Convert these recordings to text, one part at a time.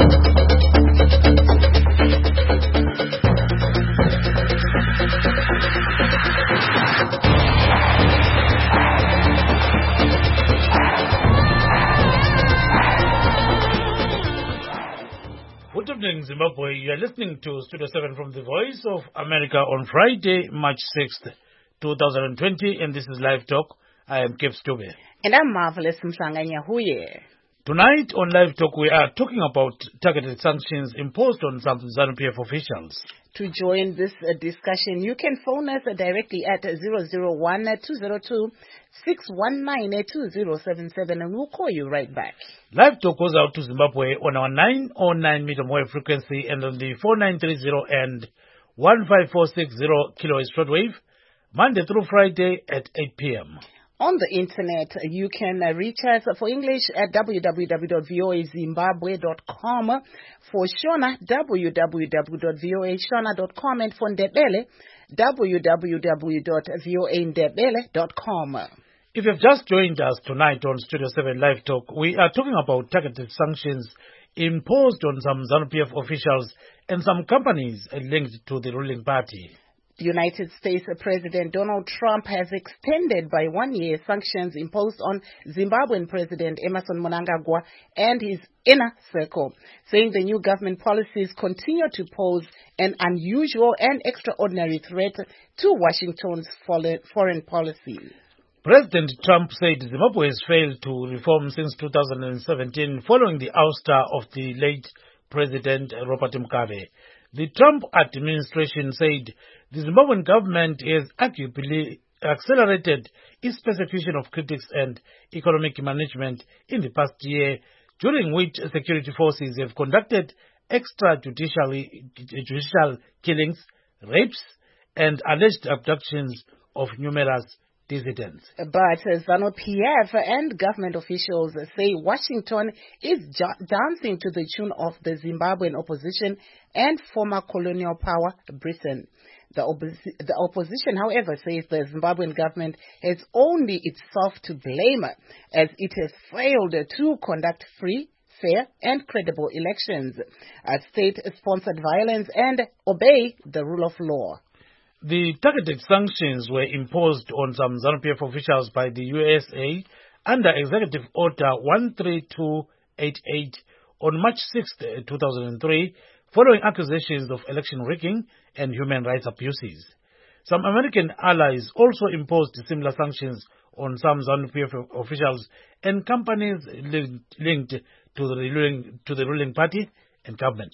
Good evening, Zimbabwe. You are listening to Studio 7 from the Voice of America on Friday, March 6th, 2020, and this is Live Talk. I am Kev Stube. And I'm Marvelous Mhlanganya Huye. Tonight on Live Talk, we are talking about targeted sanctions imposed on some ZANU-PF officials. To join this discussion, you can phone us directly at 001-202-619-2077 and we'll call you right back. Live Talk goes out to Zimbabwe on our 909 medium wave frequency and on the 4930 and 15460 kilohertz shortwave, Monday through Friday at 8 p.m. On the internet, you can reach us for English at www.voazimbabwe.com, for Shona, www.voashona.com, and for Ndebele, www.voandebele.com. If you've just joined us tonight on Studio 7 Live Talk, we are talking about targeted sanctions imposed on some ZANU-PF officials and some companies linked to the ruling party. The United States President Donald Trump has extended by 1 year sanctions imposed on Zimbabwean President Emmerson Mnangagwa and his inner circle, saying the new government policies continue to pose an unusual and extraordinary threat to Washington's foreign policy. President Trump said Zimbabwe has failed to reform since 2017 following the ouster of the late President Robert Mugabe. The Trump administration said the Zimbabwean government has arguably accelerated its persecution of critics and economic management in the past year, during which security forces have conducted extrajudicial killings, rapes, and alleged abductions of numerous dissidents. But ZANU-PF and government officials say Washington is dancing to the tune of the Zimbabwean opposition and former colonial power Britain. The opposition, however, says the Zimbabwean government has only itself to blame, as it has failed to conduct free, fair and credible elections, state-sponsored violence and obey the rule of law. The targeted sanctions were imposed on some ZANU-PF officials by the USA under Executive Order 13288 on March 6, 2003, following accusations of election rigging and human rights abuses. Some American allies also imposed similar sanctions on some ZANU-PF officials and companies linked to the ruling party and government.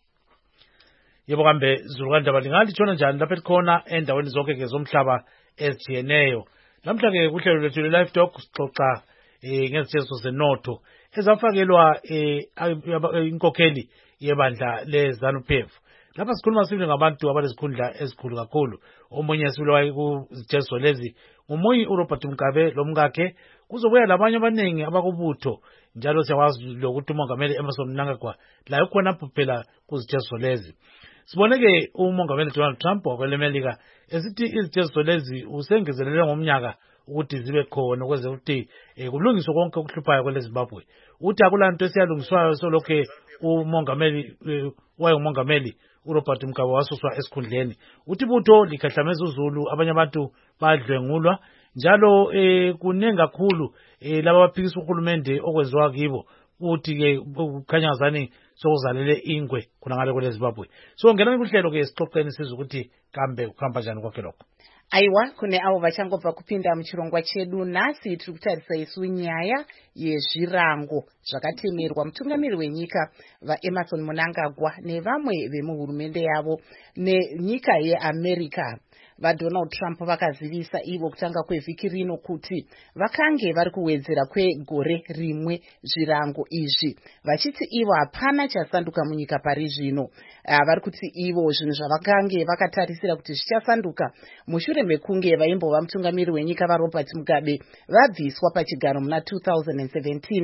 Yebo kambe zulukandaba lingalithona njani lapha khona endaweni zonke ke zomhlaba ezijiyeneyo. Namhla ke kuhlelo lwethu Live Talk sixoxa ngezithetho zenotho ezafakelwa inkokheli yebandla leZANU-PF. Lapha sikhuluma sibili ngabantu abalezikhundla ezikhulu kakhulu. Omunye sibilwa kuzithetho lezi ngumunye uRobert Mugabe lomkakhe, kuzobuya labanye abaningi abakubutho, njalo siyakwazi lokuthi umongameli Emmerson Mnangagwa la ukhona phela kuzithetho lezi. Siboneke umongameli Donald Trump wakwelemelika esithi izithetho lezi usengezelele ngomnyaka ukuthi zibe khona ukwenzela ukuthi kulungiswe konke okuhluphayo kweleZimbabwe. Uthi akulanto esiyalungiswayo solokho umongameli wayengumongameli uRobert Mugabe wasuswa esikhundleni. Uthi ibutho likhahlameza uZulu, abanye abantu badlwengulwa, njalo kunengi kakhulu laba abaphikisa uhulumende okwenziwa kibo. Uthi ke kukhanya ngazani sokuzalele ingwe khona ngale kweleZimbabwe. So ngena kuhlelo ke sixoxeni sizwe ukuthi kambe kuhamba njani kwakhe lokho. Aiwa, kune avo vachangobva kupinda muchirongwa chedu. Nhasi tiri kutarisa isu nyaya yezvirango zvakatemerwa mutungamiri wenyika vaEmmerson Mnangagwa nevamwe vemuhurumende yavo nenyika yeAmerica. VaDonald Trump vakazivisa ivo kutanga kwevhiki rino kuti vakange vari kuwedzera kwegore rimwe zvirango izvi, vachiti ivo hapana chasanduka munyika pari zvino. Vari kuti ivo zvinhu zvavakange vakatarisira kuti zvichasanduka mushure mekunge vaimbova mutungamiri wenyika vaRobert Mugabe vabviswa pachigaro muna 2017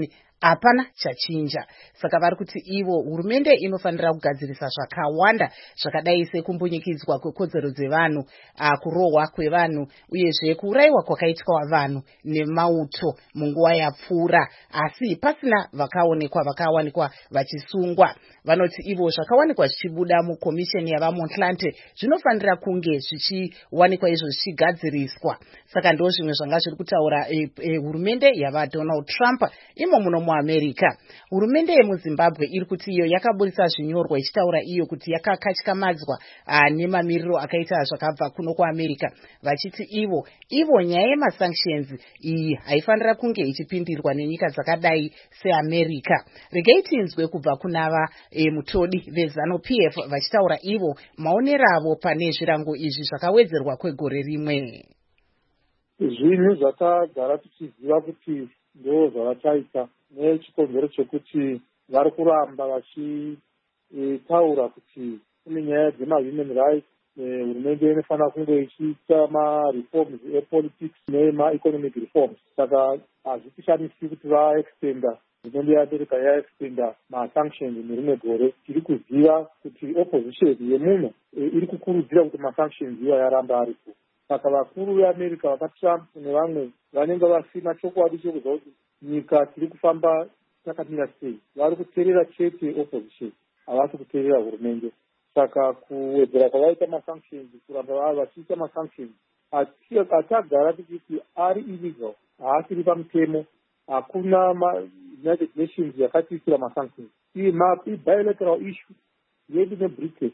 hapana chachinja. Saka vari kuti ivo hurumende inofanira kugadzirisa zvakawanda zvakadai sekumbunyikidzwa kwekodzero dzevanhu, kurohwa kwevanhu, uyezve kuurayiwa kwakaitwa vanhu nemauto munguva yapfuura, asi pasina vakawanikwa vachisungwa. Vanoti ivo zvakawanikwa zvichibuda mukomisheni yavaMotlante zvinofanira kunge zvichiwanikwa izvo zvichigadziriswa. Saka ndo zvimwe zvanga zviri kutaura hurumende yavaDonald Trump imo muno muAmerica. Hurumende yemuZimbabwe iri kuti iyo yakaburitsa zvinyorwa ichitaura iyo kuti yakakatyamadzwa nemamiriro akaita zvakabva kuno kuAmerica, vachiti ivo nyaya yemasanctions iyi haifanira kunge ichipindirwa nenyika dzakadai seAmerica. Regai tinzwe kubva kunava mutodi veZANU-PF vachitaura ivo maonero avo pane zvirango izvi zvakawedzerwa kwegore rimwe. Zvinhu zvatagara tichiziva kuti ndo zvavataita nechikonzero chekuti vari kuramba vachitaura kuti kune nyaya dzemahuman rights, hurumende inofanira kunge ichiita mareforms epolitics nemaeconomic reforms. Saka hazvitishamisi kuti vaextenda, hurumende yeAmerica yaextenda masanctions nerimwe gore. Tiri kuziva kuti opposition yemuno iri kukurudzira kuti masanctions iwa yaramba aripo. Saka vakuru veAmerica vakaTrump nevamwe vanenge vasina chokwadi chokuziva kuti nyika tiri kufamba takamira sei. Vari kuteerera chete opposition, havasi kuteerera hurumende. Saka kuwedzera kwavaita masanctions, kuramba vachiita masanctions, atagara tichiti ari illegal, haasiri pamutemo. Hakuna United Nations yakatiisira masanctions. Bilateral issue yedu neBritain.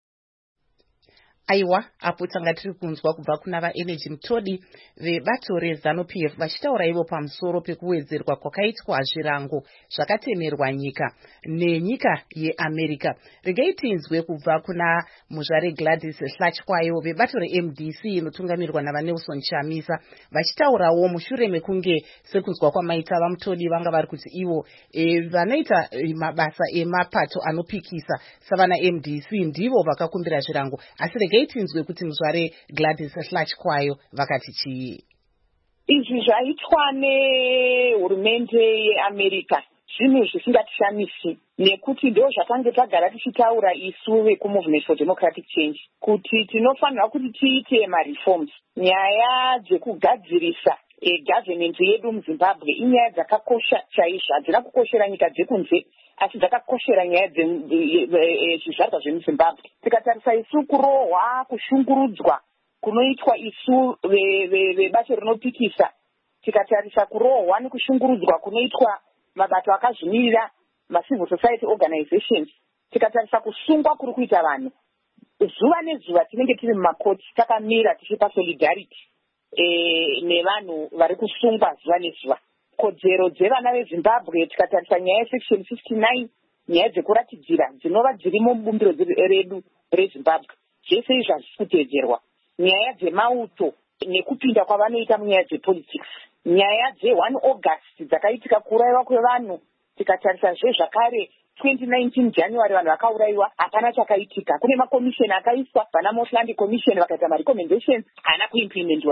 Aiwa, apo tanga tiri kunzwa kubva kuna vaenergy mutodi vebato reZANU-PF vachitaura ivo pamusoro pekuwedzerwa kwakaitwa zvirango zvakatemerwa nyika nenyika yeAmerica. Regai tinzwe kubva kuna muzvare Gladys Hlatywayo vebato reMDC inotungamirwa navaNelson Chamisa vachitaurawo mushure mekunge sekunzwa kwamaita vamutodi vanga vari kuti ivo vanoita mabasa emapato anopikisa savana MDC ndivo vakakumbira zvirango, asi regai tinzwe kuti muzvare Gladys Hlatywayo vakati chii. Izvi zvaitwa nehurumende yeAmerica zvinhu zvisingatishamisi, nekuti ndo zvatange tagara tichitaura isu vekuMovement for Democratic Change kuti tinofanira kuti tiite mareforms. Nyaya dzekugadzirisa government yedu muZimbabwe inyaya dzakakosha chaizvo, hadzina kukoshera nyika dzekunze asi dzakakoshera nyaya dzezvizvarwa zvemuZimbabwe. Tikatarisa isu kurohwa, kushungurudzwa kunoitwa isu vebato rinopikisa, tikatarisa kurohwa nekushungurudzwa kunoitwa mabato akazvimirira macivil society organizations, tikatarisa kusungwa kuri kuita vanhu zuva nezuva tinenge tiri mumakoti takamira tichipa solidarity nevanhu vari kusungwa zuva nezuva. Kodzero dzevana veZimbabwe, tikatarisa nyaya yesection 59, nyaya dzekuratidzira dzinova dzirimo mubumbiro redu reZimbabwe, zvese izvi hazvisi kuteedzerwa. Nyaya dzemauto nekupinda kwavanoita munyaya dzepolitics, nyaya dze1 August dzakaitika kuurayiwa kwevanhu, tikatarisa zvakare 2019 January vanhu vakaurayiwa, hapana chakaitika. Kune makomisheni akaiswa, vana Motlante commission vakaita marecommendations, haana kuimplementwa.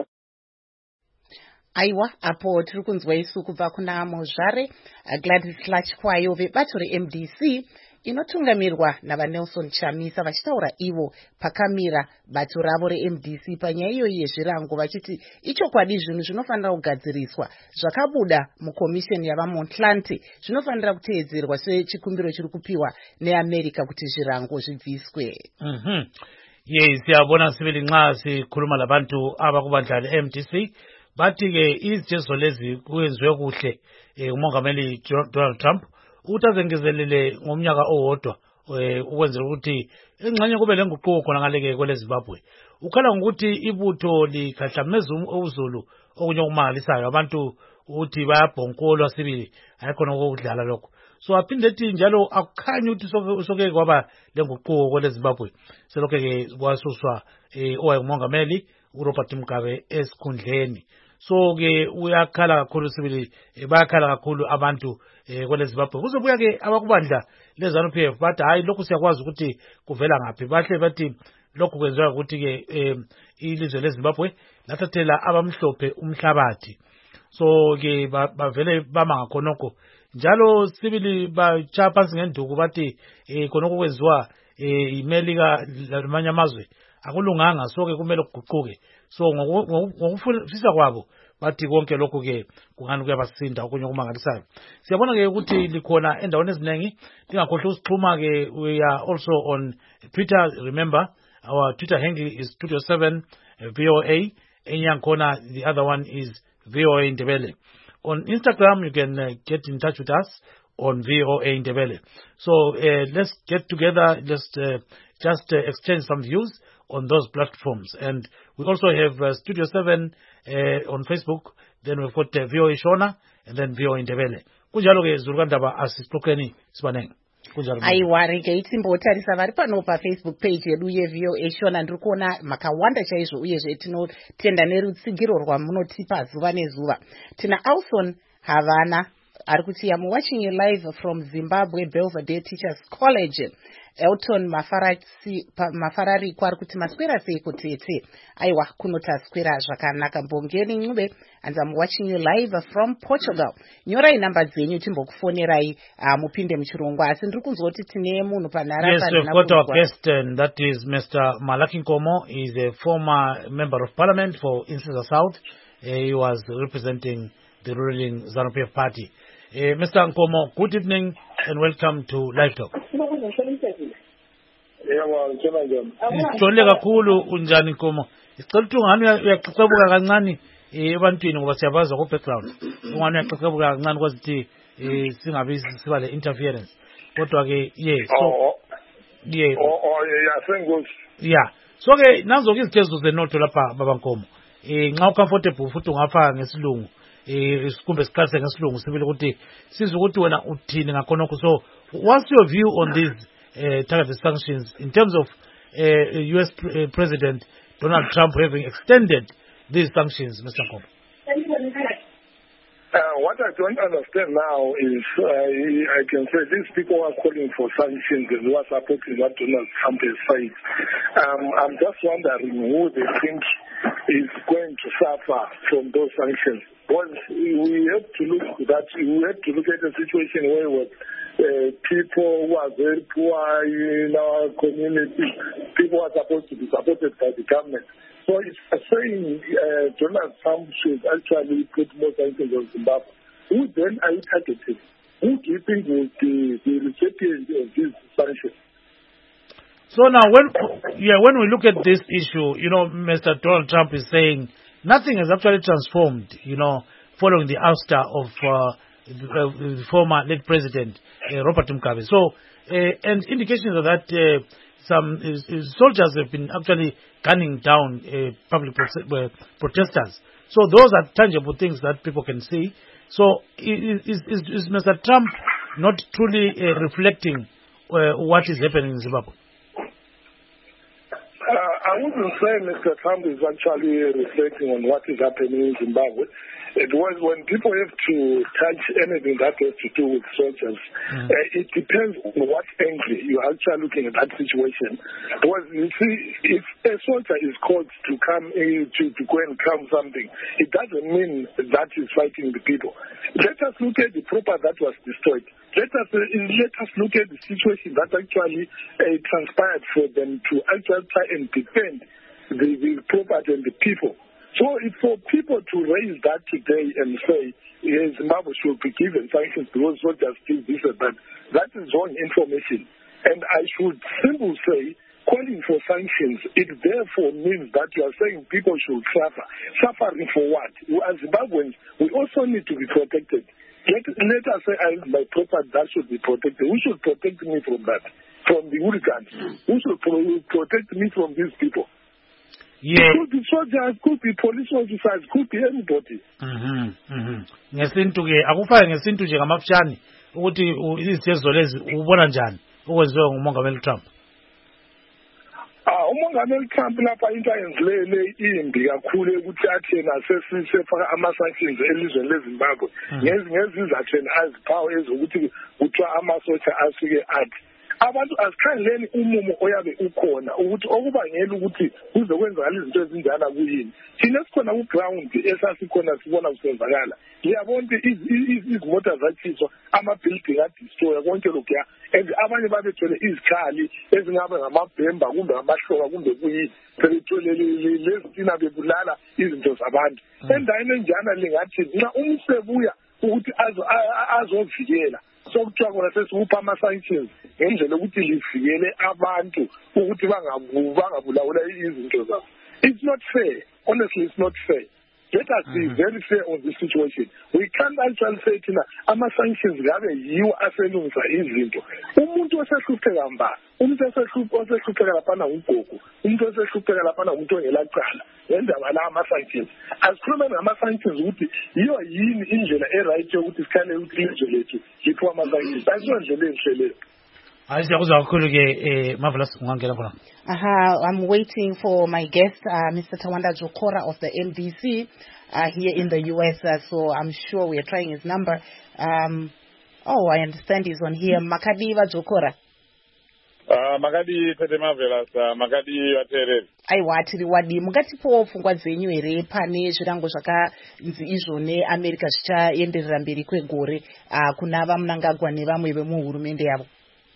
Aiwa, apo tiri kunzwa isu kubva kuna muzvare Gladys Hlatywayo vebato reMDC inotungamirwa navaNelson Chamisa vachitaura ivo pakamira bato ravo reMDC panyaya iyoyi yezvirango, vachiti ichokwadi zvinhu zvinofanira kugadziriswa zvakabuda mukomisheni yavaMotlante zvinofanira kuteedzerwa sechikumbiro chiri kupiwa neAmerica kuti zvirango zvibviswe. Yes, siyabona sibili nxa sikhuluma labantu abakubandla leMDC bathi-ke izijeziso lezi kuyenziwe kuhle umongameli Donald Trump ukuthi azengezelele ngomnyaka owodwa ukwenzela ukuthi engxenye kube lenguquko khona ngale kweleZimbabwe. Ukhala ngokuthi ibutho likhahlameza uzulu okunye okumangalisayo, abantu ukuthi bayabhonkolwa sibili ayikhona ukudlala lokho. So aphinde ethi njalo akukhanyi ukuthi soke kwaba lenguquko kweleZimbabwe selokho-ke kwasuswa owayengumongameli uRobert Mugabe esikhundleni. So-ke uyakhala kakhulu sibili, bayakhala kakhulu abantu kweleZimbabwe. Kuzobuya-ke abakubandla leZANU-PF bathi hayi lokhu siyakwazi ukuthi kuvela ngaphi. Bahle bathi lokhu kwenziwa ukuthi-ke ilizwe leZimbabwe lathathela abamhlophe umhlabathi. So-ke bavele bama ngakhonokho njalo sibili batsha phansi ngenduku bathi khonokho kwenziwa imelika lamanye amazwe akulunganga so ke kumele kuguquke so ngokufisa kwabo bathi konke lokho ke kungani kuyabasinda okunye okumangalisayo siyabona ke ukuthi likhona endaweni eziningi lingakhohlwa usixhuma ke we are also on Twitter. Remember our Twitter handle is Studio 7 VOA enyankhona. The other one is VOA Ndebele. On Instagram you can get in touch with us on VOA Ndebele. So let's get together, let's just exchange some views on those platforms. And we also have Studio 7 on Facebook. Then we've got VOA Shona and then VOA Ndebele. Kunjalo ke Zurukandaba asixoxeni sibanenge. Aiwari ke itimbotarisa vari pano paFacebook page yedu yeVOA Shona ndiri kuona makawanda chaizvo uyezve tinotenda nerutsigiro rwamunotipa zuva nezuva. Tina Alson Havana ari kuti I'm watching you live from Zimbabwe Belvedere Teachers College. Elton Mafarari kwari kuti maswera sei kutete. Aiwa kunotaswera zvakanaka. Mbongeni Ncube and I'm watching you live from Portugal. Nyorai namba dzenyu timbokufonerai mupinde muchirongwa asi ndiri kunzwa kuti tine munhu panhara. Yes, we've got our guest and that is Mr. Malaki Nkomo. He is a former member of parliament for Insisa South. He was representing the ruling ZANU-PF party. Mr. Nkomo, good evening and welcome to Live Talk. Sithole kakhulu unjani Nkomo? Sicela ukuthi ungani uyaxexebuka kancane ebantwini ngoba siyabaza ku background. Ungani uyaxexebuka kancane ukuthi singabi siba le interference. Kodwa ke so ke nazo ke izikezo zenotho lapha baba Nkomo. Nxa ucomfortable futhi ungafaka ngesilungu. Kumbe siqalise ngesilungu sibile ukuthi sizwe ukuthi wena uthini ngakhonokho. So what's your view on these targeted sanctions in terms of US President Donald Trump having extended these sanctions, Mr. Nkomo? What I don't understand now is I can say these people are calling for sanctions and who are supporting what Donald Trump has said. I'm just wondering who they think is going to suffer from those sanctions. Because we have to look at that. We have to look at a situation where people who are very poor in our community, people are supposed to be supported by the government. So it's saying Donald Trump should actually put more sanctions on Zimbabwe. Who then are you targeting? Who do you think will be the recipient of these sanctions? So now, when we look at this issue, Mr. Donald Trump is saying nothing has actually transformed, following the ouster of the former late president, Robert Mugabe. So, and indications of that some soldiers have been actually gunning down public protesters. So those are tangible things that people can see. So is Mr. Trump not truly reflecting what is happening in Zimbabwe? I wouldn't say Mr. Trump is actually reflecting on what is happening in Zimbabwe. It was when people have to touch anything that has to do with soldiers. It depends on what angle you're actually looking at that situation. Because you see, if a soldier is called to come to go and calm something, it doesn't mean that he's fighting the people. Let us look at the property that was destroyed. Let us look at the situation that actually transpired for them to actually try and defend the property and the people. So it's for people to raise that today and say, Zimbabwe should be given sanctions because soldiers did this and that. That is wrong information. And I should simply say, calling for sanctions, it therefore means that you are saying people should suffer. Suffering for what? As Zimbabweans, we also need to be protected. Let us say, my property, that should be protected. Who should protect me from that? From the hooligans? Who should protect me from these people? Yeah. It could be soldiers, could be police officers, could be anybody. Ngesintu ke akufake ngesintu nje ngamafshani ukuthi izithezo lezi ubona njani okwenziwe ngumongameli Trump. Umongameli Trump lapha into ayenzile imbi kakhulu ukuthi athi nasesifaka ama-sanctions elizweni leZimbabwe ngezizathu aziphawu ezokuthi kuthiwa amasotsha asuke athi abantu asikhangeleni umumo oyabe ukhona ukuthi okubangela ukuthi kuze kwenzakala izinto ezinjalo kuyini. Thina sikhona ku-ground esasikhona sibona kusenzakala. Liyabona izimota zathiswa, ama-building adistroya konke lokhuya, and abanye babethwele izikhali ezingaba ngamabhemba kumbe amahloka kumbe kuyini, sebethwele lezitina bebulala izinto zabantu. Endaweni enjana lingathi nxa umsebuya ukuthi azovikela sokuthiwa kona sesikupha ama-sanctions ngendlela ukuthi livikele abantu ukuthi bangabulawula izinto zabo. It's not fair. Honestly, it's not fair. Let us be very fair on this situation. We can't actually say thina ama-sanctions ngabe yiwo aselungisa izinto. Umuntu osehlupheka mba, umuntu osehlupheka laphana ugogo, umuntu osehlupheka laphana umuntu ongelacala ngendaba la ama-sanctions. Asikhulume ngama-sanctions ukuthi yiyo yini indlela e-right yokuthi sikhale ukuthi ilizwe lethu liphiwa ama-sanctions. Ayisiyo ndlela enhle leyo. I'm waiting for my guest, Mr. Tawanda Jokora of the MDC here in the US, so I'm sure we are trying his number. I understand he's on here. Makadiva Jokora. Makadi Pete Marvelous, Makadi Watere. Aiwa tiri wadi mungatipo pfungwa dzenyu here pane zvirango zvakanzi izvone America zvichaenderera mberi kwegore kuna vaMnangagwa nevamwe vemuhurumende yavo.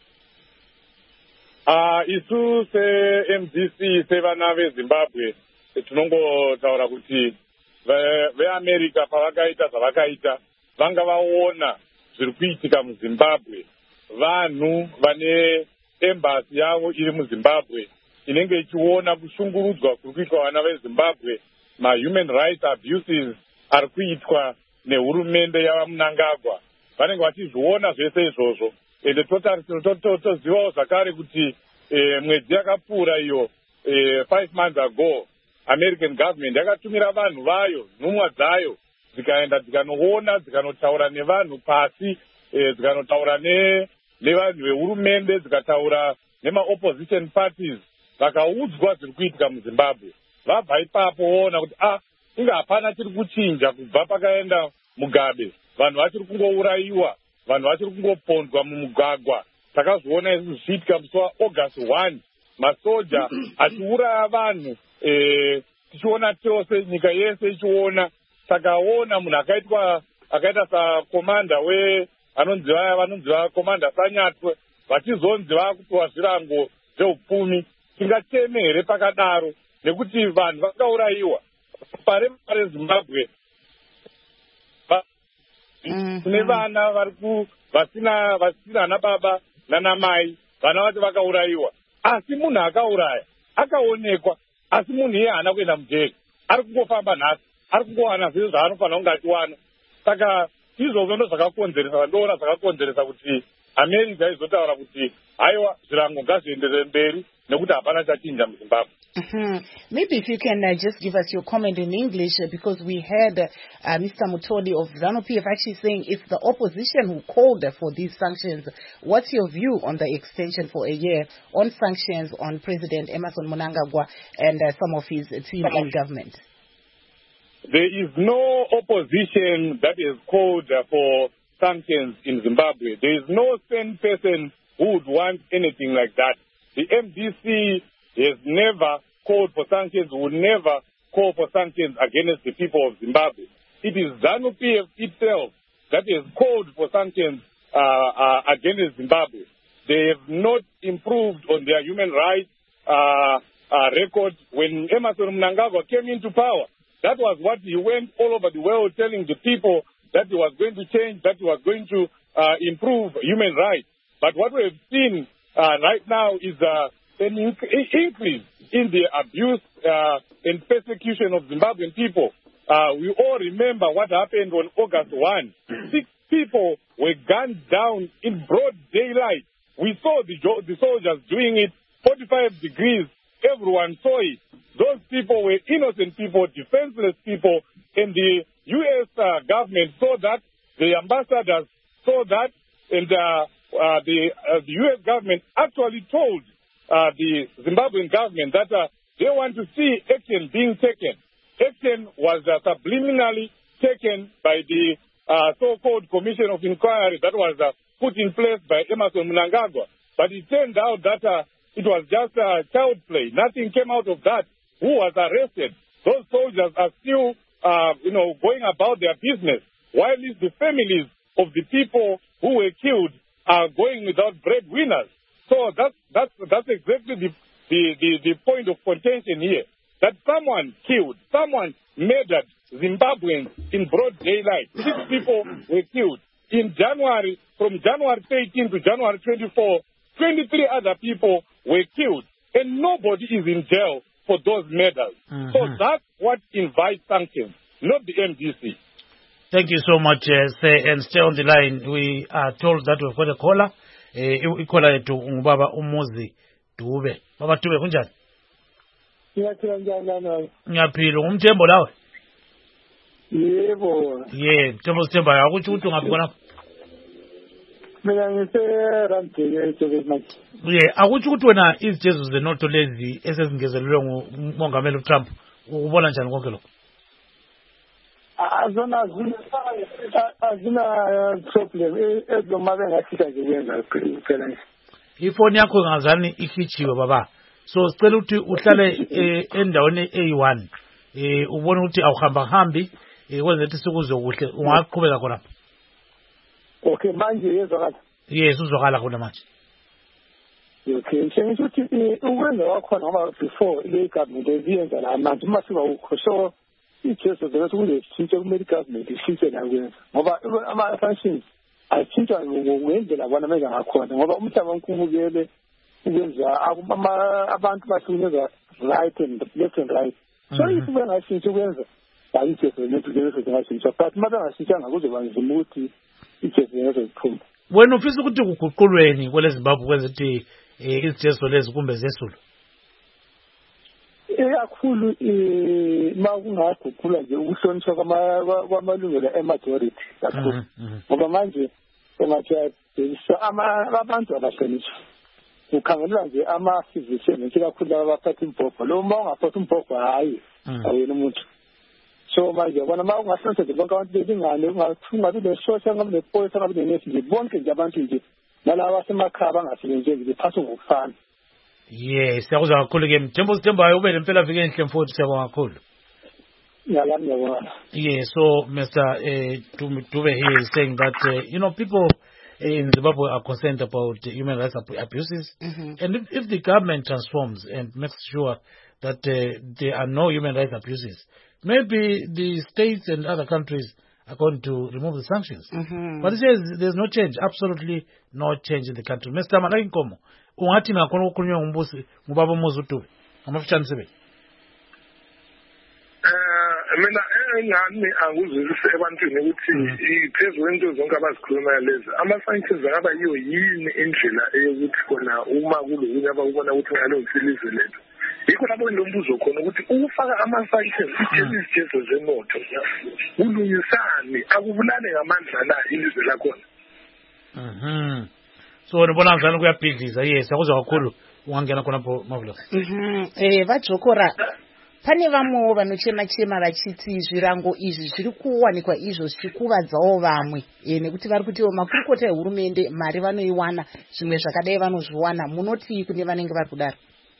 Isu se-MDC sevana veZimbabwe tinongotaura kuti veAmerica pavakaita zvavakaita vanga vaona zviri kuitika muZimbabwe. Vanhu vane embassy yavo iri muZimbabwe inenge ichiona kushungurudzwa kuri kuitwa vana veZimbabwe, ma-human rights abuses ari kuitwa nehurumende yavaMnangagwa. Vanenge vachizviona zvese izvozvo. Ende tozivawo zvakare kuti mwedzi yakapfuura iyo 5 months ago American government yakatumira vanhu vayo, nhumwa dzayo, dzikaenda dzikanoona, dzikanotaura nevanhu pasi, dzikanotaura nevanhu vehurumende, dzikataura nema-opposition parties, vakaudzwa zviri kuitika muZimbabwe. Vabva ipapo voona kuti inga hapana chiri kuchinja kubva pakaenda Mugabe. Vanhu vachiri kungourayiwa, vanhu vachiri kungopondwa mumugwagwa. Takazviona izvi zvichiitika musi waAugust 1, masoja achiuraya vanhu, tichiona tose, nyika yese ichiona. Takaona munhu akaita sakomanda vanonzi vakomanda Sanyatwe vachizonzi vakupiwa zvirango zveupfumi. Tingacheme here pakadaro nekuti vanhu vakaurayiwa pare Zimbabwe. Kune vana vasina ana baba nana mai, vana vacho vakaurayiwa. Asi munhu akauraya akaonekwa, asi munhu iye haana kuenda mujeri, ari kungofamba nhasi, ari kungowana zviro zvaanofanira kunge achiwana. Saka izvozvo ndo zvakakonzeresa, ndoona zvakakonzeresa kuti America izotaura kuti haiwa zvirango ngazvienderere mberi nekuti hapana chachinja muZimbabwe. Maybe if you can just give us your comment in English, because we heard Mr. Mutoli of ZANU-PF actually saying it's the opposition who called for these sanctions. What's your view on the extension for a year on sanctions on President Emmerson Mnangagwa and some of his team in government? There is no opposition that is called for sanctions in Zimbabwe. There is no sane person who would want anything like that. The MDC has never called for sanctions, would never call for sanctions against the people of Zimbabwe. It is ZANU-PF itself that has called for sanctions against Zimbabwe. They have not improved on their human rights record. When Emmerson Mnangagwa came into power, that was what he went all over the world telling the people that he was going to change, that he was going to improve human rights. But what we have seen right now is an increase in the abuse and persecution of Zimbabwean people. We all remember what happened on August 1. 6 people were gunned down in broad daylight. We saw the soldiers doing it, 45 degrees. Everyone saw it. Those people were innocent people, defenseless people, and the U.S. government saw that, the ambassadors saw that, and the U.S. government actually told the Zimbabwean government that they want to see action being taken. Action was subliminally taken by the so-called Commission of Inquiry that was put in place by Emmerson Mnangagwa. But it turned out that it was just child play. Nothing came out of that. Who was arrested? Those soldiers are still, going about their business, while the families of the people who were killed are going without breadwinners. So that's exactly the point of contention here. That someone killed, someone murdered Zimbabweans in broad daylight. 6 people were killed. In January, from January 13 to January 24, 23 other people were killed. And nobody is in jail for those murders. So that's what invites sanctions, not the MDC. Thank you so much, sir, and stay on the line. We are told that we've got a caller. Caller to Baba Umuzi Dube. Baba Dube, kunjani? Ngiyaphila ngumthembo lawe. Yebo. Yeah, Mthembo Sithembayo akuthi ukuthi ungaphi khona? Mina ngise-Randburg manje. Yeah, akuthi ukuthi wena izijezo zenotho lezi esezingezelelwe ngumongameli uTrump ubona njani konke lokho? Azona problem ezoma bengathika nje kwenza phela nje. Ifoni yakho ngazani ikhitshiwe baba. So sicela ukuthi uhlale endaweni A1 ubone ukuthi awuhamba hambi kwenza ukuthi sikuzokuhle ungaqhubeka khona. Okay, manje yezwakala. Yes, uzwakala khona manje. Okay, ngisho ukuthi ukwenza wakhona ngoba before ile government eyenza la manje masiba ukho so ijeso zokuthi kulesitshe kumele government ishintshe la kwenza ngoba ama functions ayitshintshwa ngokwendlela bona mega ngakhona ngoba umhlaba onkubukele ukwenza abantu bahlukumeza right and left and right. So if bengashintsha ukwenza ayijeso nezijeso zingashintsha but mabengashintsha ngakuzoba nzima ukuthi ijeso yezophuma. Wena ufisa ukuthi kuguqulweni kwele Zimbabwe kwenza ukuthi izijeso lezi kumbe zesulu? Kakhulu makungaguqula nje ukuhlonishwa kwamalungelo e-majority kakhulu ngoba manje engathi abantu abahlonishwa ukhangelela nje ama-physician kakhulu abaphatha imbhobho lo uma ungaphatha umbhobho hayi awena umuntu so manje bona ma ungahlonishwa nje bonke abantu belingane ungabi nesosha ungabi nephoyisa ungabi nenesi nje bonke nje abantu nje nalaba basemakhaya bangasebenzeli nje phaswe ngokufana. Yes, siyakuzwa kakhulu ke Mthembo Sithembayo ube lempela vike enhle mfowethu siyabonga kakhulu. Yalami yabona. Yeah, so Mr. Dube here is saying that people in Zimbabwe are concerned about human rights abuses, and if the government transforms and makes sure that there are no human rights abuses, maybe the states and other countries are going to remove the sanctions. But it says there's no change, absolutely no change in the country. Mr. Malainkomo, ungathi nakhona ukukhulunywa ngumbusi ngubaba Umuzi Dube amafutshane sebe. Mina engani anguzwise ebantwini ukuthi phezu kwento zonke abazikhulumayo lezi ama-sanctions angaba yiyo yini indlela eyokuthi khona uma kulokunye abakubona ukuthi ngalungisa ilizwe lethu. Yikho lapho lo mbuzo khona ukuthi ukufaka ama-sanctions izijezo zenotho kulungisani akubulale ngamandla la ilizwe lakhona. So nibona ngani kuyabhidliza? Yes, akuzwa kakhulu ungangena khona pho Marvelous. Vajokora pane vamwewo vanochema vachiti zvirango izvi zviri kuwanikwa izvo zvichikuvadzawo vamwe nekuti vari kutiwo makurukota ehurumende mari vanoiwana zvimwe zvakadai vanozviwana. Munoti kune vanenge vari kudaro?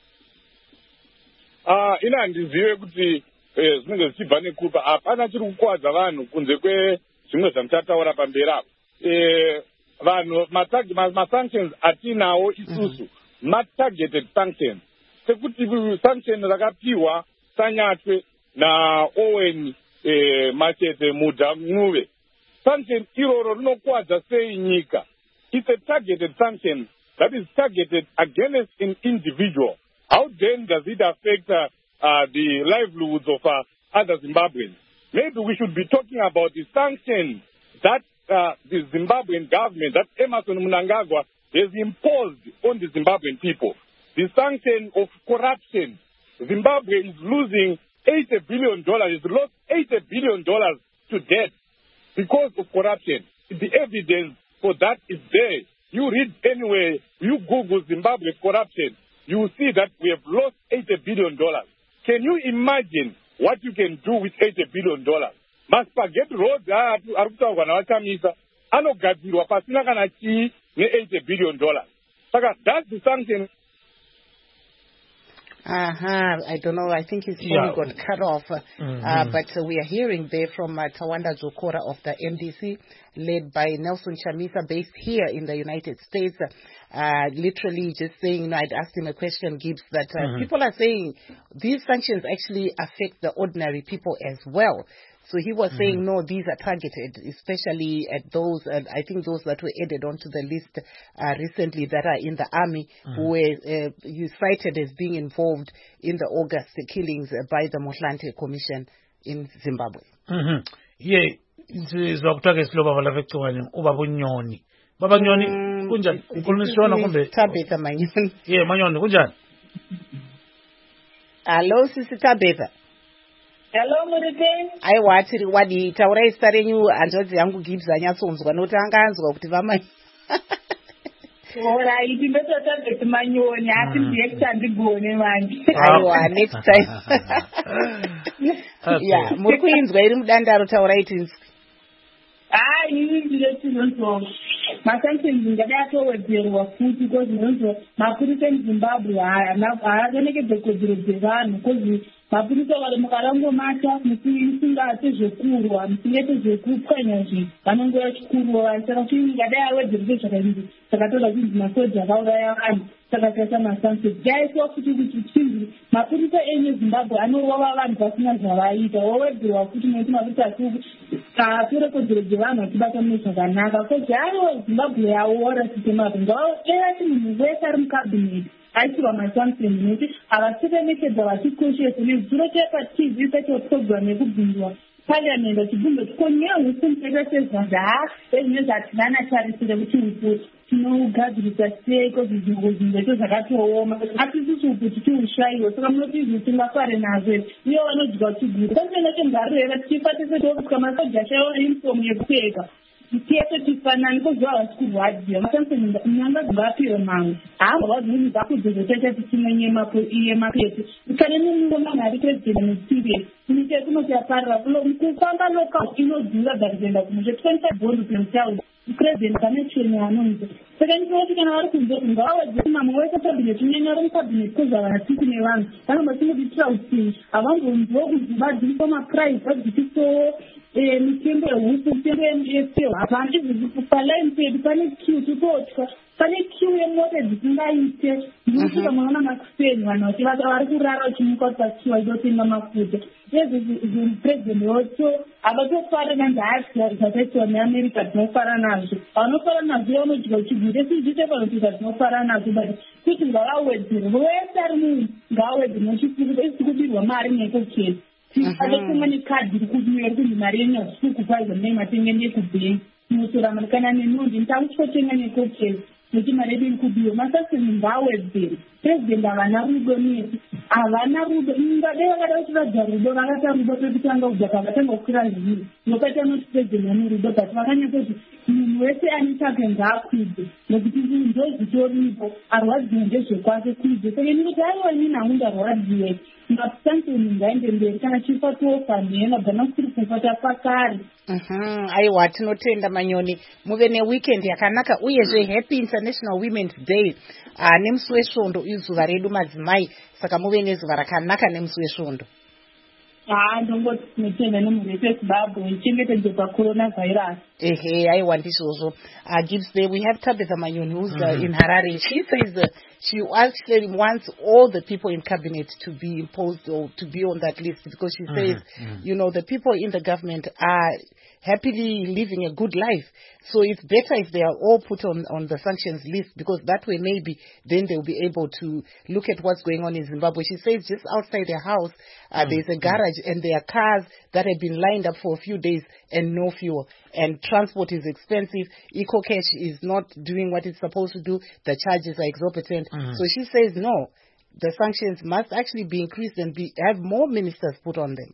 Ina handizive kuti zvinenge zvichibva nekupa hapana chiri kukuvadza vanhu kunze kwezvimwe zvamuchataura pamberi apo. Vanhu ma-sanctions atinawo isusu ma-targeted sanctions sekuti sanction rakapiwa Sanyatwe na Owen Machete Mudha Mnuve. Sanction iroro rinokuwadza sei nyika. It's a targeted sanction that is targeted against an individual. How then does it affect the livelihoods of other Zimbabweans? Maybe we should be talking about the sanction that the Zimbabwean government, that Emmerson Mnangagwa, has imposed on the Zimbabwean people. The sanction of corruption. Zimbabwe is losing $80 billion. It's lost $80 billion to debt because of corruption. The evidence for that is there. You read anywhere, you Google Zimbabwe corruption, you will see that we have lost $80 billion. Can you imagine what you can do with $80 billion? Maspaghetti roads arikutaurwa navatamisa anogadzirwa pasina kana chii ne $80 billion. Saka, that's the sanction. I don't know. I think his phone got cut off. But we are hearing there from Tawanda Zokora of the MDC, led by Nelson Chamisa, based here in the United States. Literally just saying, I'd asked him a question, Gibbs, that people are saying these sanctions actually affect the ordinary people as well. So he was saying, no, these are targeted, especially at those, I think those that were added onto the list recently that are in the army, who were you cited as being involved in the August killings by the Motlanthe Commission in Zimbabwe. Yeah, sizokutaka isiloba balafectwani ubaba unyoni. Baba Nyoni, kunjani? Ukhulumisana kumbe? Tabitha Manyoni. Yeah, Manyoni, kunjani? Hello, Sister Tabitha. Hello, Muriten. Aiwatiri wadi taura isa renyu hanzvadzi yangu Gibbs anyatsonzwa nokuti anganzwa kuti vamai. Alright, ndinototabheti Manyoni asi ndiye kuti andigone manje. Aiwa, next time. Yeah, muri kuinzwa iri mudandaro taurai tinzwi. Ini ndinotinonzwa masanctions ngadai atowedzerwa futi kozi nonzwa mapurisa emuzimbabwe haakanekedze kodzero dzevanhu kozi mapurisa vari mukarangomata musingate zvekurwa musingate zvekupwanya zvinhu vanonge vachikurwa saka chii ngadai awedzerwe zvakaizi takatoda kunzi masoja akauraya vanhu saka taita masanctions daisiwa futi kuti chinzi mapurisa emuzimbabwe anorova vanhu pasina zvavaita wawedzerwa futi nokuti mapurisa atore kodzero dzevanhu achibata mune zvakanaka kozi aiwa zimbabwe yaora sistemapo ngaoerati munhu wese ari mukabineti achiwa masanctions nokuti havasiremekedza vachikoshesa nezuro chepatv sechoprogram yekubhindwa parliament achibvunza kuti konyehusimutseka sezvanza ezvine zvatinanacharisire kuti upu tinogadzirisa sei kozi zvinhu zvakatooma asisisi upu tichiushayiwa saka munotizvi tingafare nazvo iyo vanodya chiguru kosenga chemgarurera tichifatisetokusika masoja shaiwa uniform yekupfeka tiese tifanani koziva vasikurwadziwa masanctions nyanga dzingapiwe mamwe hamba zvinhu zakudzozotaita tichinenye iye mapeti ikane nemuona ari president musirius kunite kunoti yaparira kufamba local inodhura bharikuenda kumushe 25 bond pemutaudi president pane chenye anonzi saka ndinoti kana vari kunze ngavawedze mamwe wese cabinet unyanya ri mucabinet koza vanatiki nevanhu vanobva tinotitira utii havambonziwo kuti vadzivisa maprize vadzivisa mitembo yehuku mitembo yeseo hapana izvi palaini pedu pane kiu tototya pane kiu yemota dzisingaite ndinosvika mwaona makuseni vanhu vachi vari kurara vachimuka kuti vachiwa idotenga mafuta ezvi president wacho havatofara nanzi haazvisasaitiwa neamerica dzinofara nazvo vanofara nazvo vanodya uchigute sizvite panotiza dzinofara nazvo but kuti ngavawedzere wese ari munhu ngavawedzere nochisi kubirwa mari nekoketi atikumwa nekadhi rikudiwa kunzi mari yenyu hazvisi kupaiza nei matenge nekubhengi mutora mari kana nenundi nditakutotenga nekoketi nokuti mari yedu iri kudiwa masanctions ngaawedzere president havana rudo nesi havana rudo ngade vakada kuti vadya rudo vakata rudo pekutanga kudya pavatanga kukwira zviri nokaita noti president ane rudo but vakanyatoti munhu wese anetsake ngaakwidze nokuti ndozvitoripo arwadziwa ndezvekwake kwidze saka ndikuti aiwa ini nhangu ndarwadziwe masanctions ngaende mberi kana chifa tofa nhema bvana kusiri kufa tafa kare. Aiwa, tinotenda Manyoni, muve neweekend yakanaka uyezve happy International Women's Day. Nemusi wesvondo izuva redu madzimai, saka muve nezuva rakanaka nemusi wesvondo. Ndongoti tinotenda nemhuri yedu yeZimbabwe ichengetedze paCoronavirus. Aiwa ndizvozvo. Gibbs there we have Tabitha Manyoni who's in Harare. She says she actually wants all the people in cabinet to be imposed or to be on that list because she says, you know, the people in the government are happily living a good life. So it's better if they are all put on the sanctions list because that way maybe then they'll be able to look at what's going on in Zimbabwe. She says just outside their house there's a garage and there are cars that have been lined up for a few days and no fuel. And transport is expensive. EcoCash is not doing what it's supposed to do. The charges are exorbitant. So she says no, the sanctions must actually be increased and have more ministers put on them.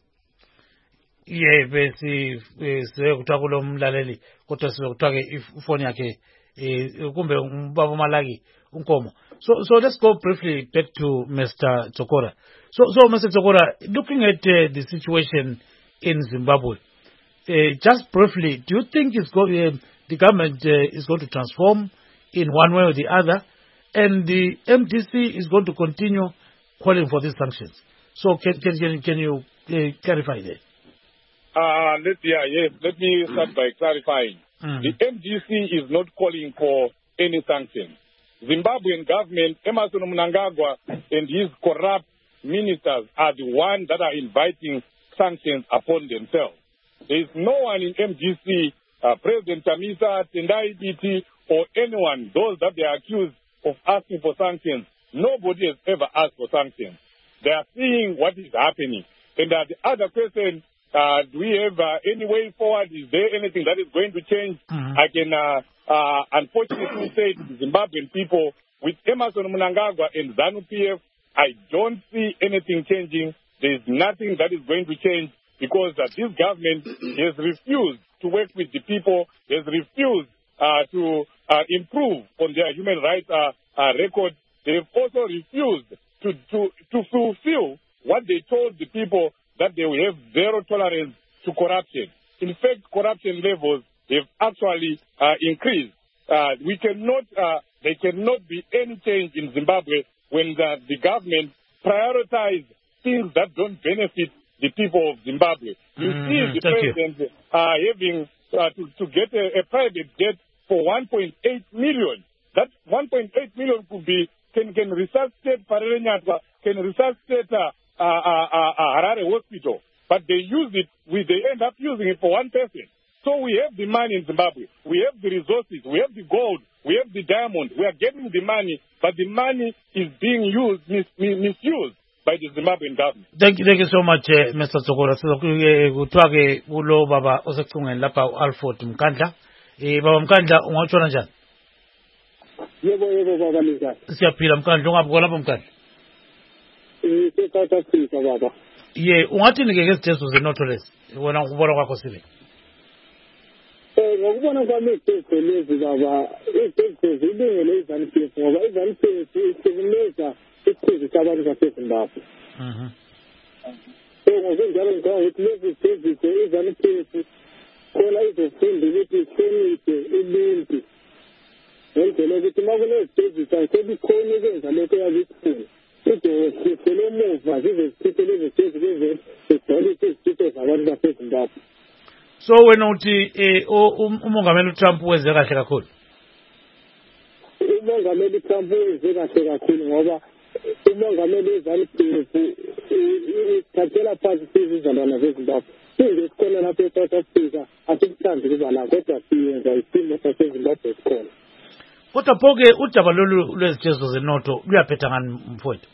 Yeah, besi kuthiwa kulo mlaleli kodwa sizokuthiwa ke ifoni yakhe kumbe ubaba Malaki unkomo. So let's go briefly back to Mr. Zokora. So Mr. Zokora, looking at the situation in Zimbabwe, just briefly, do you think the government is going to transform in one way or the other? and the MDC is going to continue calling for these sanctions. So can you clarify that? Let me start by clarifying. The MDC is not calling for any sanctions. Zimbabwean government, Emmerson Mnangagwa and his corrupt ministers are the ones that are inviting sanctions upon themselves. There is no one in MDC, President Chamisa, Tendai Biti, or anyone, those that they are accused of asking for sanctions. Nobody has ever asked for sanctions. They are seeing what is happening. And the other question, do we have any way forward? Is there anything that is going to change? I can unfortunately say to the Zimbabwean people, with Emmerson Mnangagwa and ZANU-PF, I don't see anything changing. There is nothing that is going to change because this government has refused to work with the people, has refused to improve on their human rights record. They have also refused to fulfill what they told the people, that they will have zero tolerance to corruption. In fact, corruption levels have actually increased. There cannot be any change in Zimbabwe when the government prioritizes things that don't benefit the people of Zimbabwe. You see the president having to get a private jet for 1.8 million. That 1.8 million can resuscitate Parerenyatwa, can resuscitate Harare Hospital, but they end up using it for one person. So we have the money in Zimbabwe, we have the resources, we have the gold, we have the diamond, we are getting the money, but the money is being misused by the Zimbabwean government. Thank you so much, Mr. Tsogora. Kuthiwa-ke kulo baba osecingweni lapha u-Alford Mkandla. Baba Mkandla, ungawutshona njani? Yebo baba Mkandla. Siyaphila Mkandla, ungabuka lapho Mkandla? South Africa baba. Ungathini-ke ngezitezo zenotho lezi? Wena ngokubona kwakho sibe. Ngokubona kwami izitezo lezi baba, izitezo zilungele iZANU-PF ngoba iZANU-PF isebenzisa isizwe sabantu baseZimbabwe. Ngokunjalo ngicabanga ukuthi lezi zitezo iZANU-PF khona izofunda ukuthi ihloniphe uluntu. Ngendlela yokuthi uma kunezitezo sekukhona ukwenza lokho eyabifuna. Izosifele emuva zize zichithe lezi zitezo lezi zigcwalise izithuto zabantu baseZimbabwe. So wena uthi umongameli uTrump wenze kahle kakhulu? Umongameli uTrump wenze kahle kakhulu ngoba umongameli weZANU-PF uthathela phansi izizalwane zeZimbabwe. Singe sikhona lapha eSouth Africa asikuthandi kuba la kodwa siyenza isimo saseZimbabwe sikhona. Kodwa pho-ke udaba lolu lwezitezo zenotho luyaphetha ngani mfowethu?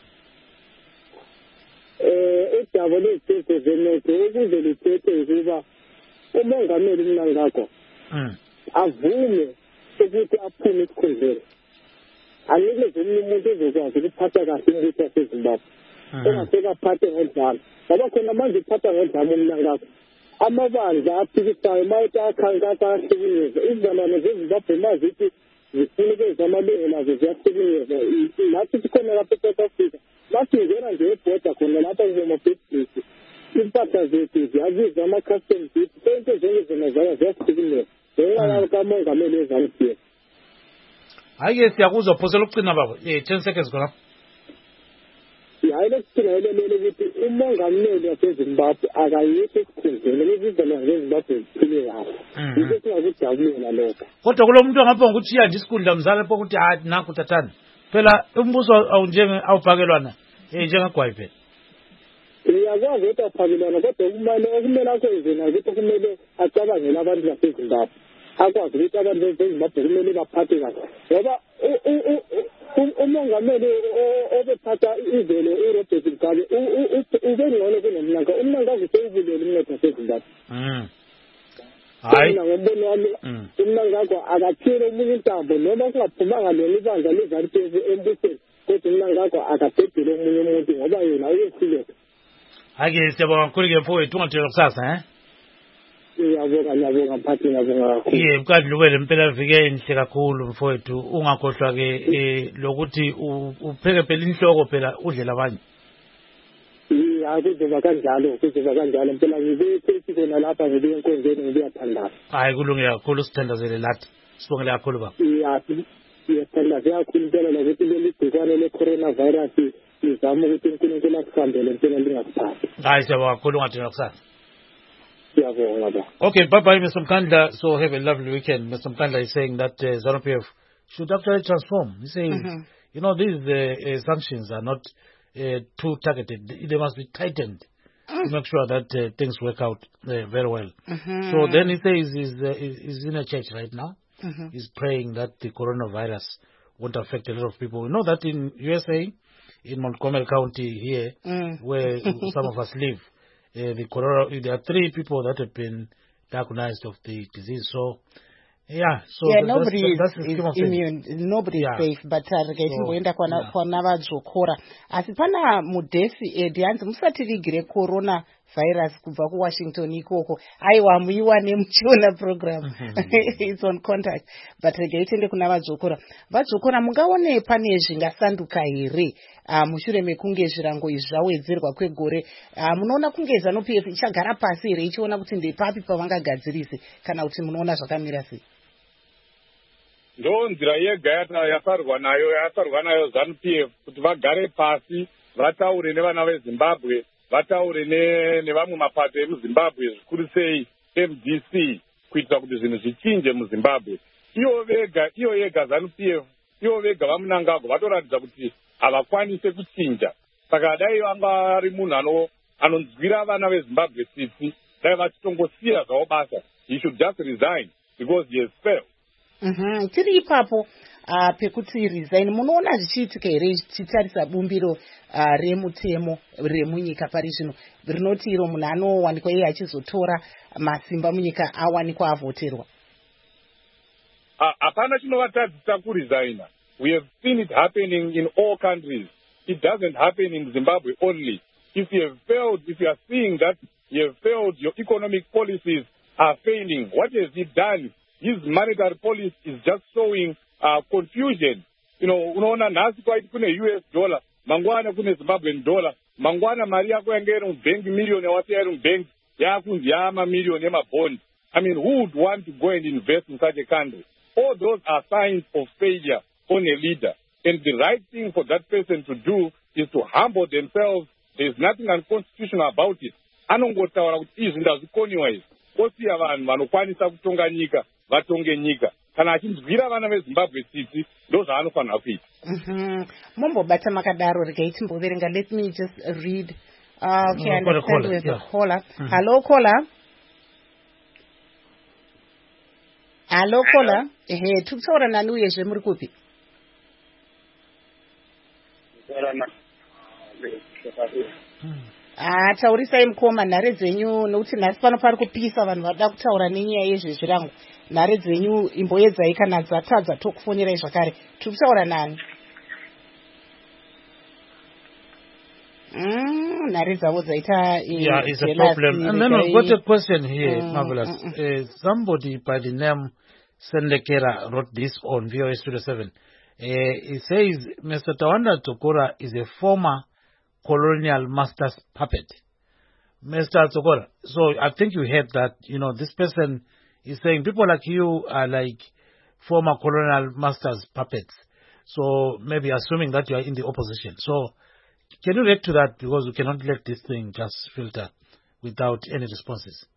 Udaba lwezitezo zenotho ukuze luphethe ukuba umongameli Mnangagwa avume ukuthi aphume esikhundleni. Anikeze omunye umuntu ozokwazi ukuphatha kahle umbutho waseZimbabwe. Engasekaphathe ngodlame. Ngoba khona manje uphatha ngodlame uMnangagwa. Amabandla aphikisayo mayethi akhankasa ahlukunyezwa. Izizalwane zeZimbabwe mazithi zifuna ukwenza amalungelo nazo ziyahlukunyezwa. Nathi sikhona lapha eSouth Africa. Masingena nje ebhoda khona lapha ngomabhesi. Impahla zethu ziyabiza ama-customs duty. Sonke zonke zona ziyahlukunyezwa. Ngenxa kamongameli weZANU-PF. Hayi-ke siyakuzwa phosela ukucina baba. 10 seconds khona. Hayi lokugcina ilelele ukuthi umongameli waseZimbabwe akayikho esikhundleni izizalwane zeZimbabwe ziphile kahle. Yikho singakujabulela lokho. Kodwa kulo muntu angapho ngikutshiya nje isikhundla mzala lapho ukuthi nakho tathani. Phela umbuso awuphakelwana njengagwayi phela. Uyakwazi ukuthi aphakelwana kodwa okumele akwenzena ukuthi kumele acabangele abantu baseZimbabwe. Akwazi ukuthi abantu baseZimbabwe kumele baphathe kahle. Ngoba umongameli obephatha izelo uRobert Mugabe ubengcono kunoMnangagwa. uMnangagwa useyibulele umnotho waseZimbabwe. Hayi ngombono wami uMnangagwa akaphile omunye intambo noma kungaphumanga lona ibandla leZANU-PF embusweni kodwa uMnangagwa akabhedele omunye umuntu ngoba yena uyehluleka. Hayi-ke siyabonga kakhulu-ke mfowethu ungathela kusasa Ngiyabonga mphathi ngiyabonga kakhulu. Mkandla ube lempela vike enhle kakhulu mfowethu ungakhohlwa-ke lokuthi upheke phela inhloko phela udlela abanye. Kuzoba kanjalo mpela ngibe khona lapha ngibe enkonzweni ngiyathandaza. Hayi kulungile kakhulu sithandazele lathi. Sibongele kakhulu baba. siyathandaza kakhulu impela nokuthi leli gcikwane le-coronavirus lizama ukuthi uNkulunkulu asihambele impela lingasiphathi. Hayi, siyabonga kakhulu ungadinwa kusasa. Siyabonga baba. Okay, bye-bye, Mr. Mkandla. So have a lovely weekend. Mr. Mkandla is saying that ZANU-PF should actually transform. He says, you know, these sanctions are not too targeted. They must be tightened to make sure that things work out very well. So then he says he's in a church right now. He's praying that the coronavirus won't affect a lot of people. We know that in USA, in Montgomery County here, where some of us live, there are 3 people that have been diagnosed of the disease. So, nobody is immune. Nobody is safe. But ngoenda kwana vadzokora. Asi pana mudesi edianzi musati vigire corona virus kubva kuWashington ikoko. Aiwa muiwa nemuchiona program. It's on contact. But regaitende kuna vadzokora. Vadzokora mungaone pane zvingasanduka here. Mushure mekunge zvirango izvi zvawedzerwa kwegore. Munoona kunge ZANU-PF ichagara pasi here ichiona kuti ndepapi pavangagadzirise kana kuti munoona zvakamira sei. Ndo nzira yega yatarwa nayo ZANU-PF kuti vagare pasi vataure nevana veZimbabwe, vataure nevamwe mapato emuZimbabwe, zvikuru sei MDC, kuitira kuti zvinhu zvichinje muZimbabwe. Iyo yega ZANU-PF, iyo vega vaMunangagwa vatoratidza kuti havakwanise kuchinja. Saka dai vanga ari munhu anonzwira vana veZimbabwe tsitsi, dai vachitongosiya zvavo basa. He should just resign because he has failed. Tiri ipapo pekuti resign munoona zvichiitika here chitarisa bumbiro remutemo remunyika pari zvino rinoti iro munhu anowanikwa iye achizotora masimba munyika awanikwa avhoterwa. Hapana chinovatadzisa kuresigna. We have seen it happening in all countries. It doesn't happen in Zimbabwe only. If you have failed, if you are seeing that you have failed, your economic policies are failing, what has he done? His monetary policy is just showing confusion. You know, unaona nasi kwaiti kune US dollar, mangwana kune Zimbabwean dollar, mangwana mari yako yange iri mubank million yawasiya iri mubank yakunzi yama million yemabond. I mean, who would want to go and invest in such a country? All those are signs of failure on a leader. And the right thing for that person to do is to humble themselves. There is nothing unconstitutional about it. Anongotaura kuti izvi ndazvikoniwa izvi. Osiya vanhu vanokwanisa kutonga nyika, vatonge nyika. Kana achinzwira vana veZimbabwe tsitsi, ndo zvaanofanira kuita. Mumbobata makadaro regai timboverenga. Let me just read. Okay, I understand with the caller. Hello, caller. Hello, caller. Tukutaura nani uyezve muri kupi? Taurisai mukoma nhare dzenyu nokuti nhasi pano pari kupisa vanhu vada kutaura nenyaya yezvezvirango. Nhare dzenyu imboedzai kana dzatadza tokufonirai zvakare. Tiri kutaura nani? Nhare dzavo dzaita yeah, it's a problem. And then we've got a question here, Marvelous. Somebody by the name Sendekera wrote this on VOA Studio 7. It says Mr. Tawanda Tsokora is a former colonial master's puppet. Mr. Tsokora, so I think you heard that, you know, this person is saying people like you are like former colonial master's puppets. So maybe assuming that you are in the opposition. So can you react to that, because we cannot let this thing just filter without any responses?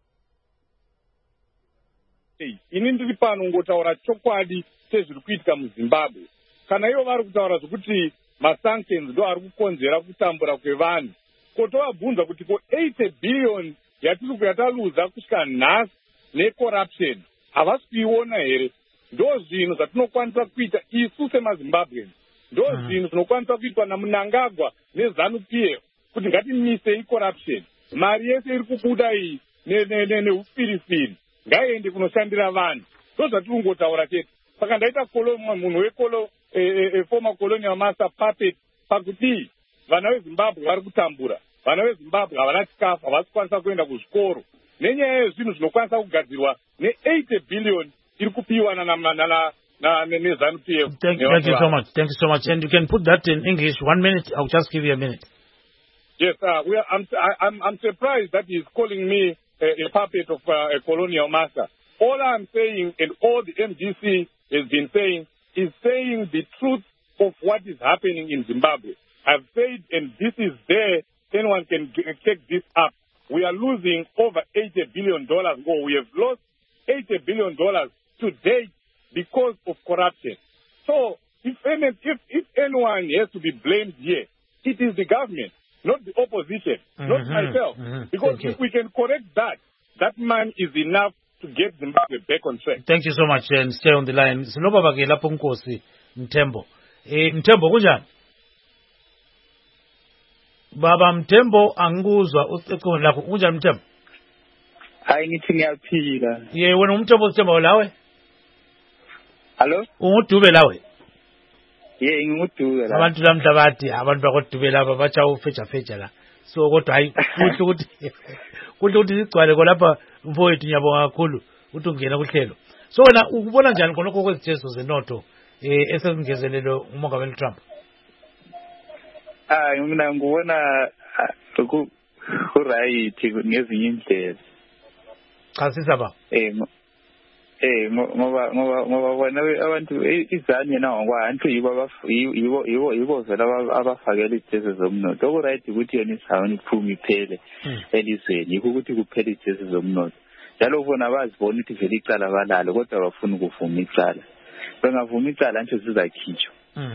Ini ndiri pano ngotaura chokwadi sezviri kuitika muZimbabwe. Kana ivo vari kutaura zvokuti masanctions ndo ari kukonzera kutambura kwevanhu, kotovabvunza kuti ko 80 billion yataluza kusvika nhasi necorruption havasi kuiona here? Ndo zvinhu zvatinokwanisa kuita isu semaZimbabweans, ndo zvinhu zvinokwanisa kuitwa naMunangagwa neZANU-PF kuti ngatimisei corruption. Mari yese iri kubuda iyi neupirifiri ngaiende kunoshandira vanhu. Ndo zvatiri kungotaura chete. Saka ndaita munhu former colonial master puppet pakuti vana veZimbabwe vari kutambura. Vana veZimbabwe havana chikafu, havasi kwanisa kuenda kuzvikoro. Nenyaya yezvinhu zvinokwanisa kugadzirwa ne80 billion iri kupiwa neZANU-PF. Thank you so much. Thank you so much. And you can put that in English. 1 minute. I'll just give you a minute. Yes, I'm surprised that he's calling me a puppet of a colonial master. All I'm saying, and all the MDC has been saying, is saying the truth of what is happening in Zimbabwe. I've said, and this is there, anyone can check this up. We are losing over $80 billion, or we have lost $80 billion to date because of corruption. So if anyone has to be blamed here, it is the government, not the opposition, not myself. Because if we can correct that, that man is enough to get Zimbabwe back on track. Thank you so much, and stay on the line. Sinobaba ke lapho Nkosi Mthembo. Mthembo kunjani? Baba Mthembo angikuzwa uceconi lakho kunjani Mthembo? Hayi ngithi ngiyaphila. Ye wena uMthembo usithemba lawe? Hello? Ungudube lawe? Ye ngingudube la. Abantu lamhla bathi abantu bakodube laba batsha ufeja la. So kodwa hayi kuhle ukuthi sigcwale kolapha mfowethu ngiyabonga kakhulu ukuthi ungena kuhlelo. So wena ukubona njani khonokho kwezithetho zenotho esezingezelelo uMongameli Trump? Mina ngibona right ngezinye indlela. Chasisa ba. Ngoba bona abantu izani yena ngokwantu yibo vela abafakela izithetho zomnotho. Okuright ukuthi yena isawuni iphuma iphele elizweni yikho ukuthi kuphele izithetho zomnotho. Njalo bona bazibona ukuthi vele icala balalo kodwa bafuna ukuvuma icala. Bengavuma icala nje sizakhitshwa.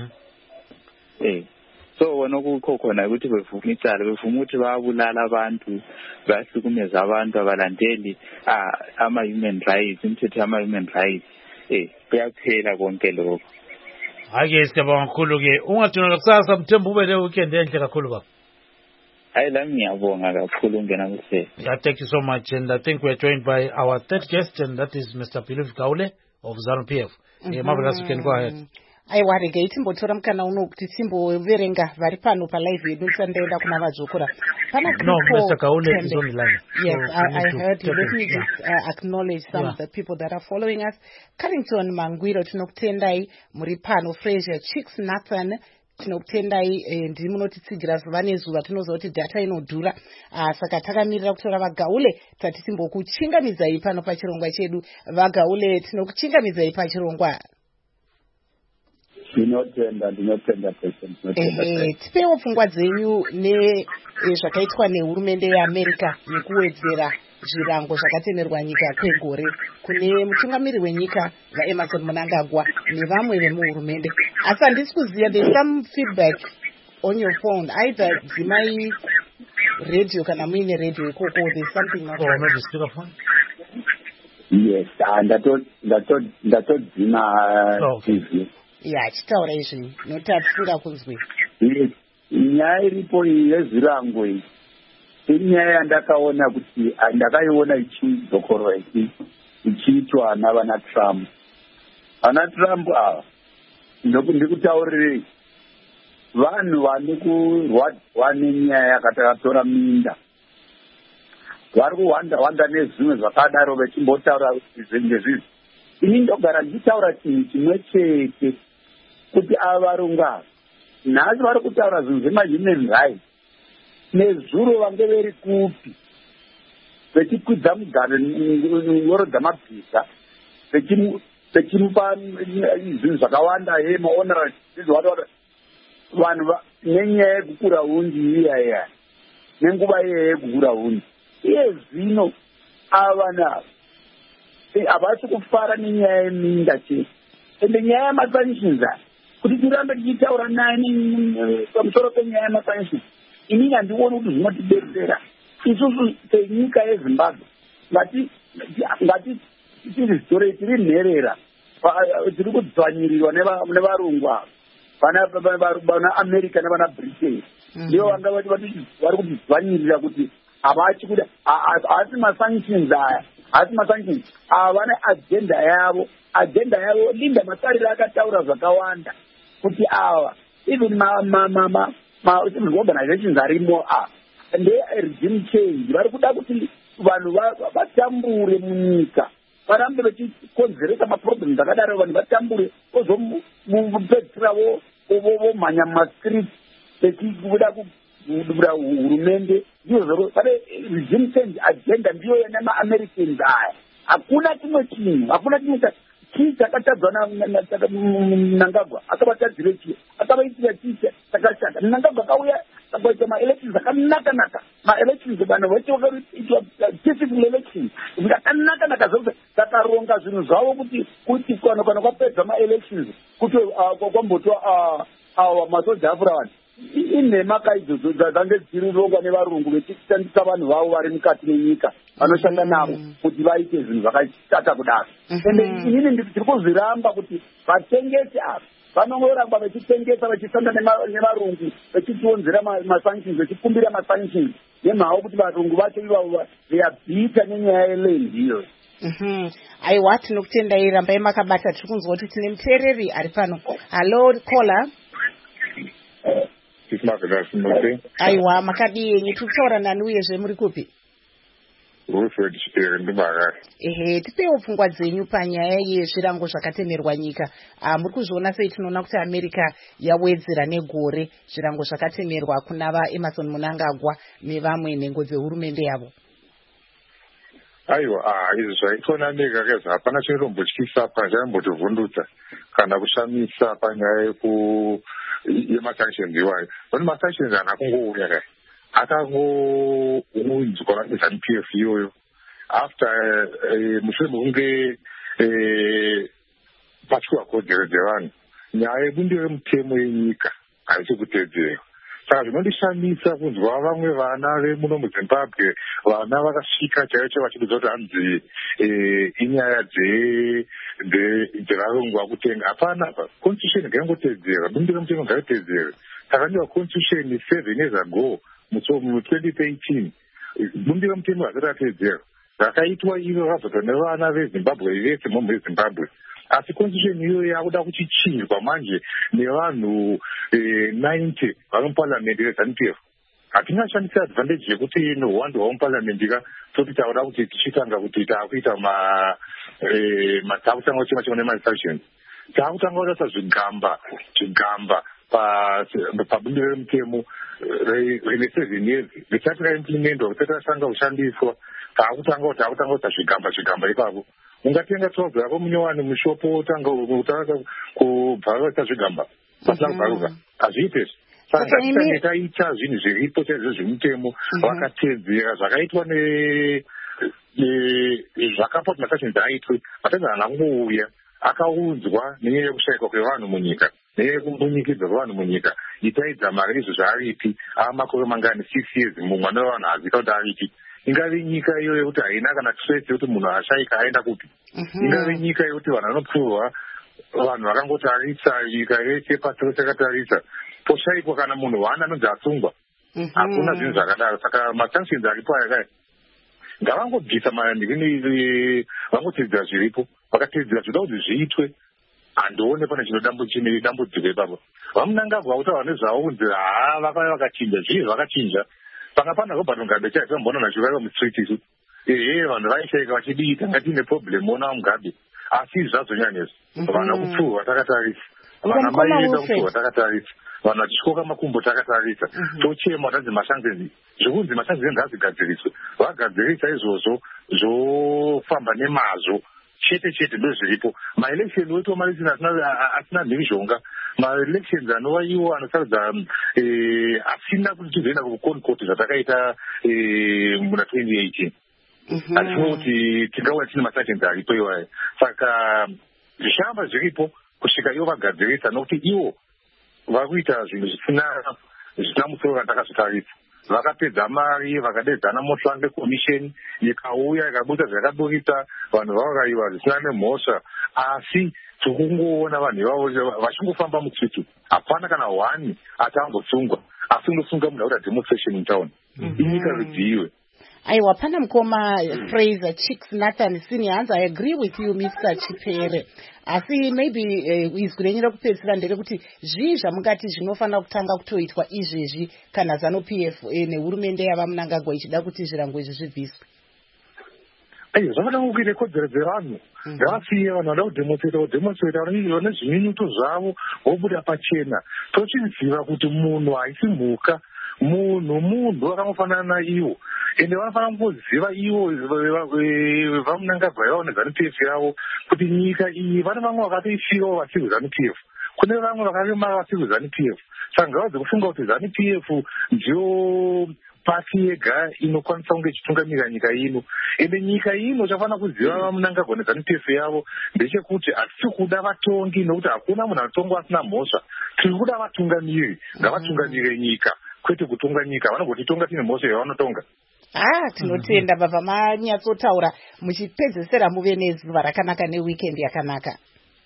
So wona kukho khona ukuthi bevuma icala bevuma ukuthi bayabulala abantu bayahlukumeza abantu abalandeli ama-human rights imithetho yama-human rights kuyaphela konke lokho. Ake siyabonga kakhulu-ke ungadinwa kusasa Mthembu ube le-weekend enhle kakhulu baba. Hayi lami ngiyabonga kakhulu ungena kuhlelo. Yeah, thank you so much, and I think we're joined by our third guest, and that is Mr. Philip Gaule of ZANU-PF. Marvelous, you can go ahead. Aiwa rege timbotora mukana uno kuti timboverenga vari pano palive yedu tisandaenda kuna vadzokora. No, Mr. Gaule is on the line. Yes, so I heard you. Let me just acknowledge some of the people that are following us. Carrington Mangwiro tinokutendai muri pano. Fraser Chicks Nathan tinokutendai ndimunotitsigirira zuva nezuva tinoziva kuti data inodhura saka takamirira kutora vaGaule tati timbokuchingamidzai pano pachirongwa chedu. VaGaule tinokuchingamidzai pachirongwa. Ndinotenda tipewo pfungwa dzenyu nezvakaitwa nehurumende yeAmerica nekuwedzera zvirango zvakatemerwa nyika kwegore kune mutungamiri wenyika vaEmmerson Mnangagwa nevamwe vemuhurumende. Asi handisi kuziva, there's some feedback on your phone, either dzimai radio kana muine radio ikoko, there's something not right. Maybe speakerphone? Yes, ndatodzima TV. Yeah, chitaura izvi nokuti hatisinga kunzwi. Nyaya iripo yezvirango iyi inyaya yandakaona kuti ndakaiona ichizokorwa ichiitwa navana Trump. Vana Trump ava ndikutaurirei vanhu vane kurwadwa nenyaya yakatakatora minda vari kuwanda nezvimwe zvakadaro vechimbotaura ngezvizvi. Ini ndogara ndichitaura chinhu chimwe chete kuti ava varunga nhasi vari kutaura zvinhu zvema-human rights nezuro vange veri kupi vechikwidza mugaro ngoro dzamabhiza vechimupa zvinhu zvakawanda maonerals vanhu nenyaya yekukura hundi iyaya nenguva iyaya yekukura hundi iye zvino ava vanhu havasi kufara nenyaya yeminda chete ende nyaya yemasanctions kuti tirambe tichitaura naye pamusoro penyaya yemasanctions inini handioni kuti zvinotidetsera isusu senyika yeZimbabwe. Ngati tiri tiri nherera tiri kudzvanyirirwa nevarungwa vana America nevana Britain ndivo vanga vari kutidzvanyirira kuti havachi kuti haasi masanctions aya asi masanctions ava vane agenda yavo Linda Matarira akataura zvakawanda kuti ava even organizations arimo regime change vari kuda kuti vanhu vatambure munyika varambe vachikonzeresa maproblems akadaro vanhu vatambure ozopedzisira vomhanya mumastreet vechikuda kudura hurumende ndizvo pane regime change agenda ndiyo yanemaAmericans aya. Hakuna chimwe chinhu, hakuna chimwe chii chakatadzwa Mnangagwa akavatadzire chii akavaitira chii chakashata. Mnangagwa akauya akaita maelections akanaka maelections vanhu vacho vakaitwa peaceful elections zvakanaka zvokuti takaronga zvinhu zvavo kuti kana kwapedza maelections kuti kwambotwa masoja afura inhema kaidzo dzange dzirirongwa nevarungu vechishandisa vanhu vavo vari mukati menyika vanoshanda navo kuti vaite zvinhu zvakashata kudaro. Ende inini ndiri kuzviramba kuti vatengesi ava vanongoramba vachitengesa vachishanda nevarungu vachitiunzira masanctions vachikumbira masanctions nemhau kuti varungu vacho ivavo veyabhita nenyaya yeland iyo. Aiwa, tinokutendai rambai makabata. Tiri kunzwa kuti tine muteereri ari pano. Hallo caller. Aiwa, makadii yenyu? Tiri kutaura nani uyezve muri kupi? Tipewo pfungwa dzenyu panyaya yezvirango zvakatemerwa nyika. Muri kuzviona sei? Tinoona kuti America yawedzera negore zvirango zvakatemerwa kuna vaEmmerson Mnangagwa nevamwe nhengo dzehurumende yavo. Aiwa, izvi zvaitwa neAmerica kaizvo hapana chinotombotyisa pachaitombotovhundutsa kana kushamisa panyaya yemasanctions iwayo. Pane masanctions haana kungouya kai akangounzwa neZANU-PF iyoyo after mushure mekunge patyiwa kodzero dzevanhu. Nyaya yebumbiro remutemo yenyika haisi kutedzerwa. Saka zvinondishamisa kunzwa vamwe vana vemuno muZimbabwe vana vakasvika chaicho vachidudza kuti hanzi inyaya dzevarongwa kutenga. Hapana, constitution ngaingotedzerwa, bumbiro remutemo ngaitedzerwe. Takanyorwa constitution 7 years ago mu2013 bumbiro remutemo hasati ratedzerwa. Zvakaitwa ivo vabvutwa nevana veZimbabwe vese mombe veZimbabwe. Asi constitution iyoyo yakuda kuchichinjwa manje nevanhu 90 vari muparliament reZANU-PF. Hatingashandisa advantage yekuti nohwando hwa muparliament ka toti takuda kuti tichitanga kuti takuita takutanga kuchema chema nemasanctions. Takutanga kuita zvigamba pabumbiro remutemo rine 7 years risati raimplementwa risati ratanga kushandiswa. Takutanga kuita zvigamba ipapo. Ungatenga 12 yako munyowani mushopo utanga kubvaruka zvigamba pasina kubvaruka hazviite. Saka taita zvinhu zviripo chaizvo zvemutemo vakatedzera zvakaitwa zvakapa masanctions aitwe matenda haana kungouya akaunzwa nenyaya yekushayikwa kwevanhu munyika nenyaya yekumbunyikidzwa kwevanhu munyika. Itaidza mari izvo zvaaripi makore mangani 6 years mumwana wevanhu haaziva kuti aripi. Ingave nyika iyo yekuti haina kana threat yekuti munhu ashayika aenda kupi. Ingave nyika yekuti vanhu vanopfurwa vanhu vakangotarisa nyika yese pasi rose akatarisa poshayikwa kana munhu waana anonzi asungwa. Hakuna zvinhu zvakadaro. Saka masanctions aripo aya kai ngavangobvisa vangotedzera zviripo vakatedzera zvoda kuti zviitwe. Handione pane chine dambudziko ipapo. VaMnangagwa kutaura nezvaunzi vakauya vakachinja zvii zvakachinja. Panga pana Robert Mugabe chaizvo mbona nachivaiwa mustreet isu. Vanhu vaishayika vachidita ngatine problem ona waMugabe. Asi zvazonyanyezvo. Vanhu kupfurwa takatarisa. Vana mai vedu kupfurwa takatarisa. Vanhu vachityoka makumbo takatarisa. Tochema tanzi masanctions. Zvokunzi masanctions ngazigadziriswe. Vagadzirisa izvozvo zvofamba nemazvo. Chete ndozviripo. Maelection weto maelection asina mhirizhonga. Maelections anova iwo anosaridza asina kuti tizoenda kucourt zvatakaita muna 2018. Hatino kuti tingauya tine masanctions aripo iwayo. Saka zvishamba zviripo kusvika ivo vagadzirisa nokuti ivo vari kuita zvinhu zvisina musoro vatakazvitarisa. Vakapedza mari vakadedzana motlande commission ikauya ikabuda zvakaburisa vanhu vavakaiwa zvisina nemhosva. Asi tikungoona vanhu ivavo vachingofamba mutsvitu. Hapana kana wani atambosungwa. Asi unosunga munhu akuita demonstration mutown. Inyika rudziyiwe. Aiwa, pana mukoma Fraser Chicks Nathan Senior hands I agree with you Mr. Chipere. Asi maybe izwi renyu rekupedzisira nderekuti zvii zvamungati zvinofanira kutanga kutoitwa izvezvi kana ZANU-PF nehurumende yavaMnangagwa ichida kuti zvirango izvi zvibviswe. Zvavada kuita kodzero dzevanhu. Ngavasiye vanhu vada kudemonstrata vane zvinyunyuto zvavo vobuda pachena. Tochiziva kuti munhu haisi mhuka. Munhu akangofanana naiwo. ende vanofanira kuziva ivo vamunangagwa yavo neZANU-PF yavo kuti nyika iyi vane vamwe vakatoifirawo vasiri ZANU-PF, kune vamwe vakaremara vasiri ZANU-PF. Saka ngavaze kufunga kuti ZANU-PF ndiyo pasi yega inokwanisa kunge ichitungamira nyika ino. Ende nyika ino chafanira kuziva vamunangagwa neZANU-PF yavo ndechekuti hatisi kuda vatongi, nokuti hakuna munhu anotonga asina mhosva. Tiri kuda vatungamiri, ngavatungamire nyika, kwete kutonga nyika. Vanogotitonga tine mhosva yavanotonga. Tinotenda baba manyatsotaura muchipedzesera muve nezuva rakanaka neweekend yakanaka.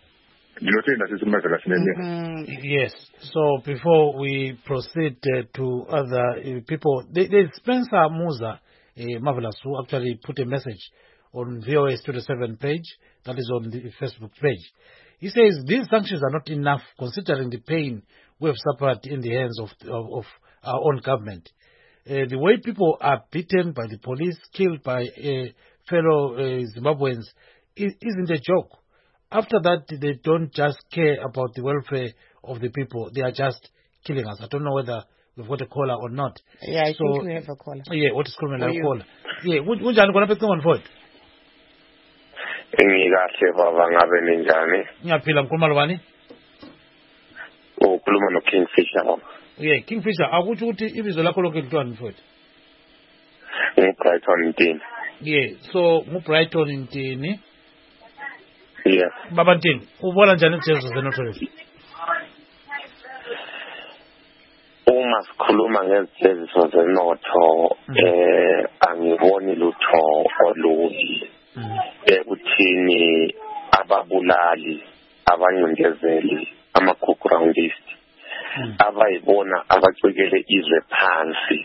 Yes. So before we proceed to other people, there's Spencer Musa, Marvelous, who actually put a message on VOS 27 page, that is on the Facebook page. He says these sanctions are not enough considering the pain we have suffered in the hands of our own government. The way people are beaten by the police, killed by fellow Zimbabweans, isn't a joke. After that, they don't just care about the welfare of the people. They are just killing us. I don't know whether we've got a caller or not. Yeah, I think we have a caller. Yeah, what is calling a caller? Yeah, which one going to pick one for it? Ngiyaphila mkhuluma lobani? Ukhuluma no Kingfisher. Yeah, Kingfisher, akuthi ukuthi ibizo lakho lokho lithiwani mfowethu? Brighton Ntini. Yeah, so Brighton Ntini. Yes. Baba Ntini, ubona njani ijezo zenotholela? Uma sikhuluma ngezeziso zenotho, angiboni lutho olubi. Ekuthini ababulali, abanyondezeli, ama-groundist, abayibona abacikele izwe phansi,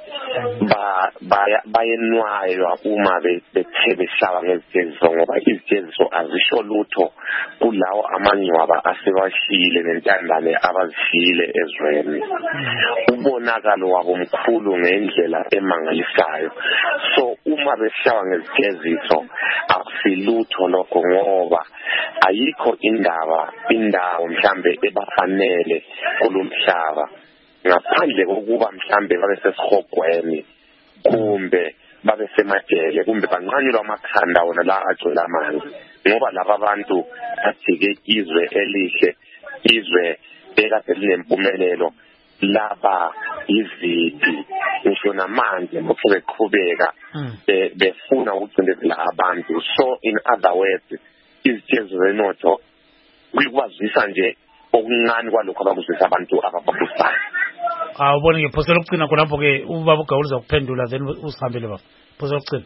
bayenwaywa uma bethe behlaba ngezijeziso, ngoba izijeziso azisho lutho kulawo amangcwaba asebashile nentandane abazishile ezweni. Ubonakalo wabo mkhulu ngendlela emangalisayo. So uma behlaba ngezijeziso akusilutho lokho, ngoba ayikho indawo mhlambe ebafanele kulomhlaba, ngaphandle kokuba mhlambe babe sesihogweni kumbe babe semajele kumbe banqanyulwa amakhanda wona la agcwele amanzi, ngoba laba abantu bajike izwe elihle, izwe ekade linempumelelo, laba izidi ngisho namanje lokhu beqhubeka befuna ukucindezela abantu. So in other words, izijezo zenotho kuyikwazisa nje okuncane kwalokho abakuzisa abantu abababusayo. Ubone ngiphosela ukugcina khonapho ke ubaba uGawuliza ukuphendula then usihambele baba. Phosela ukugcina.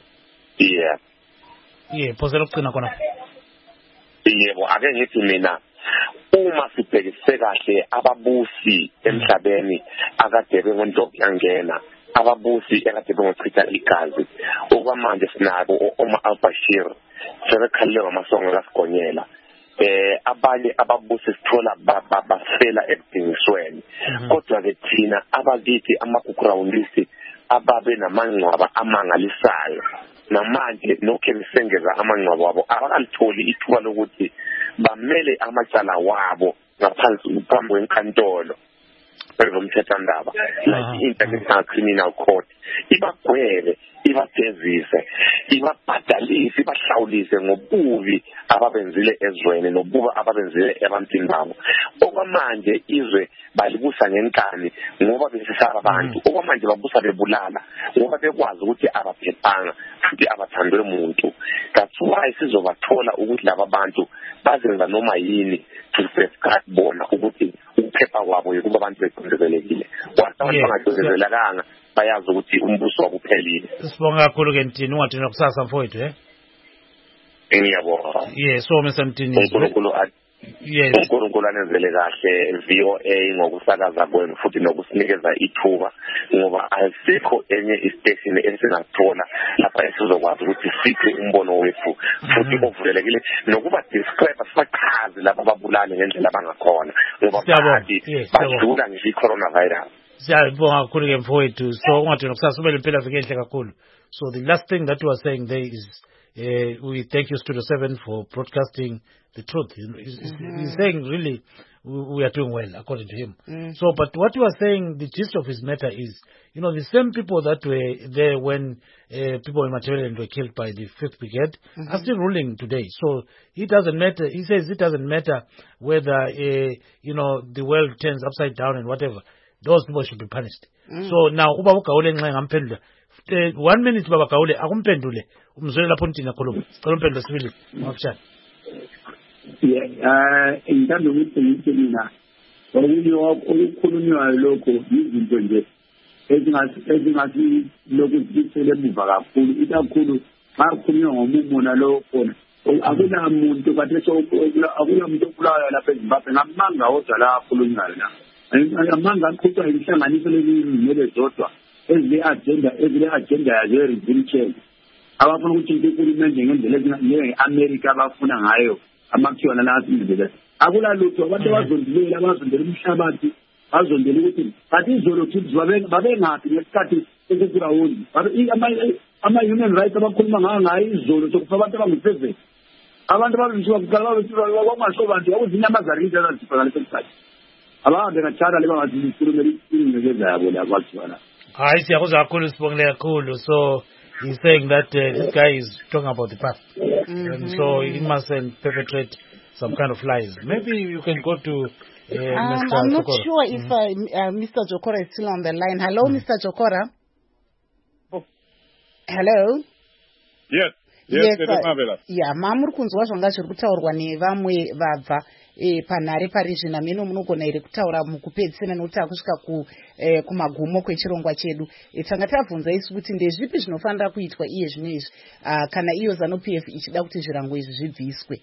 Yeah, phosela ukugcina khonapho. Yebo, ake ngithi mina uma sibhekise kahle ababusi emhlabeni akade bengonto yangena, ababusi ekade bengochitha igazi, okwamanje sinabo Omar al-Bashir sebekhalelwe amasongo lasigonyela. Abanye ababusi sithola bafela ekudingisweni, kodwa ke thina abakithi ama-groundist ababe namangcwaba amangalisayo, namanje nokhe besengeza amangcwaba wabo abakalitholi ithuba lokuthi bamele amacala wabo ngaphansi kwenkantolo bezomthethwandaba, like International Criminal Court, ibagwele, ibagezise, ibabhadalise, ibahlawulise ngobubi ababenzile ezweni nobubi ababenzile ebantwini babo. Okwamanje izwe balibusa ngenkani ngoba besisaba abantu, okwamanje babusa bebulala ngoba bekwazi ukuthi abaphephanga futhi abathandwe umuntu. That's why sizobathola ukuthi laba bantu bazenza noma yini to safeguard bona ukuthi ukuphepha kwabo yokuba abantu becindezelekile. Abantu bangacindezelekanga bayazi ukuthi umbuso wabo uphelile. Sibonga kakhulu ke Ntini, ungathina kusasa mfowethu ngiyabonga. Yeah, so Mr. Ntini, yes, uNkulunkulu anenzele kahle VOA ngokusakaza kwenu futhi nokusinikeza ithuba, ngoba ayisikho enye istation esingathola lapha esizokwazi ukuthi sithi umbono wethu futhi ovulelekile nokuba describe sibachaze lapha ababulali ngendlela abangakhona, ngoba bathi badlula ngisho i-coronavirus. Siyabonga kakhulu ke mfowethu. So ungathina kusasa ube lempela viki enhle kakhulu. So the last thing that you are saying there is we thank you Studio 7 for broadcasting the truth. He's saying really we are doing well, according to him. So, but what you are saying, the gist of his matter is, the same people that were there when people in Matabeleland were killed by the 5th Brigade are still ruling today. So it doesn't matter. He says it doesn't matter whether, the world turns upside down and whatever. Those people should be punished. So now, Ubaba Gaule ngamphendula. 1 minute Baba Gaule akumphendule. Umzwele lapho ntina khuluma. Cela umphendule sibili. Mafshane. Ngithanda ukuthi ngithi mina okukhulunywayo lokho izinto nje ezingathi lokhu sithele emuva kakhulu ikakhulu xa kukhulunywa ngomumona lo khona akulamuntu kade akulamuntu obulawayo lapha eZimbabwe ngamanga odwa la akhulunywayo la amanga aqhutshwa inhlanganiso lezimele zodwa ezile-agenda yazo regime change abafuna ukuthi uhulumende ngendlela njenge-America abafuna ngayo amakhiwana la asindele akulalutho abantu abazondilela abazondela umhlabathi bazondela ukuthi bathi izolo kids babengaphi ngesikhathi esekurawundi ama-human rights abakhuluma ngayo izolo sokufa abantu abangu-7 abantu abazisuka kuqala kwamasho bantu yakuzinyamazarisi azazifaka leso sikhathi abahambe ngachara lebangazikhulumela ingcekeza yabo la kwathiwana hayi siyakuzwa kakhulu sibongile kakhulu. So he's saying that this guy is talking about the past, and so he mustn't perpetrate some kind of lies. Maybe you can go to Mr. I'm not Jokora. sure if Mr. Jokora is still on the line. Hello, Mr. Jokora. Hello. Yes. Yeah, mamuri kunzwa zvanga zviri kutaurwa nevamwe vabva panhare parizvina mino munogona here kutaura mukupedzisira nekuti kusvika kumagumo kwechirongwa chedu. Tanga tabvunza isu kuti ndezvipi zvinofanira kuitwa iye zvino izvi kana iyo ZANU-PF ichida kuti zvirango izvi zvibviswe.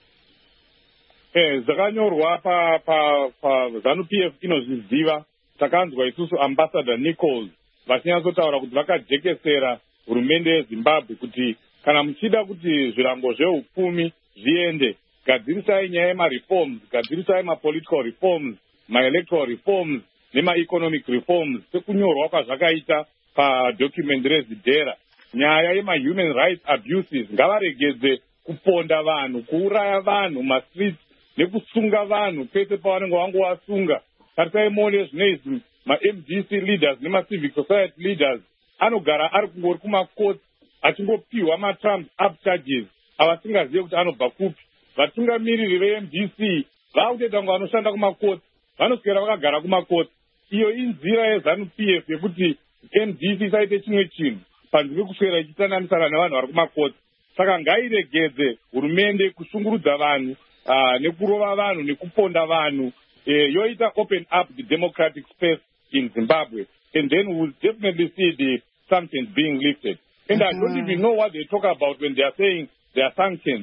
Zvakanyorwa ZANU-PF inozviziva. Takanzwa isusu Ambassador Nichols vachinyatsotara kuti vakajekesera hurumende yeZimbabwe kuti kana muchida kuti zvirango zveupfumi zviende, gadzirisai nyaya yemareforms, gadzirisai mapolitical reforms, maelectoral reforms nemaeconomic reforms sekunyorwa kwazvakaita padocument rezidhera. Nyaya yemahuman rights abuses ngavaregedze kuponda vanhu, kuuraya vanhu mastreets nekusunga vanhu pese pavanenge vangovasunga. Tarisai mone zvinezvi ma-MDC leaders nema-civic society leaders anogara ari kungori kumakoti achingopiwa ma-terms up charges avasingazive kuti anobva kupi. Vatungamiriri ve-MDC vakutoita ngo vanoshanda kumakoti vanoswera vakagara kumakoti. Iyo inzira yeZANU-PF yekuti MDC isaite chimwe chinhu panze pekuswera ichitanamisana nevanhu vari kumakoti. Saka ngairegedze hurumende kushungurudza vanhu nekurova vanhu nekuponda vanhu. Yoita open up the democratic space in Zimbabwe, and then we'll definitely see the sanctions being lifted. And I don't even know what they talk about when they are saying they are sanctions.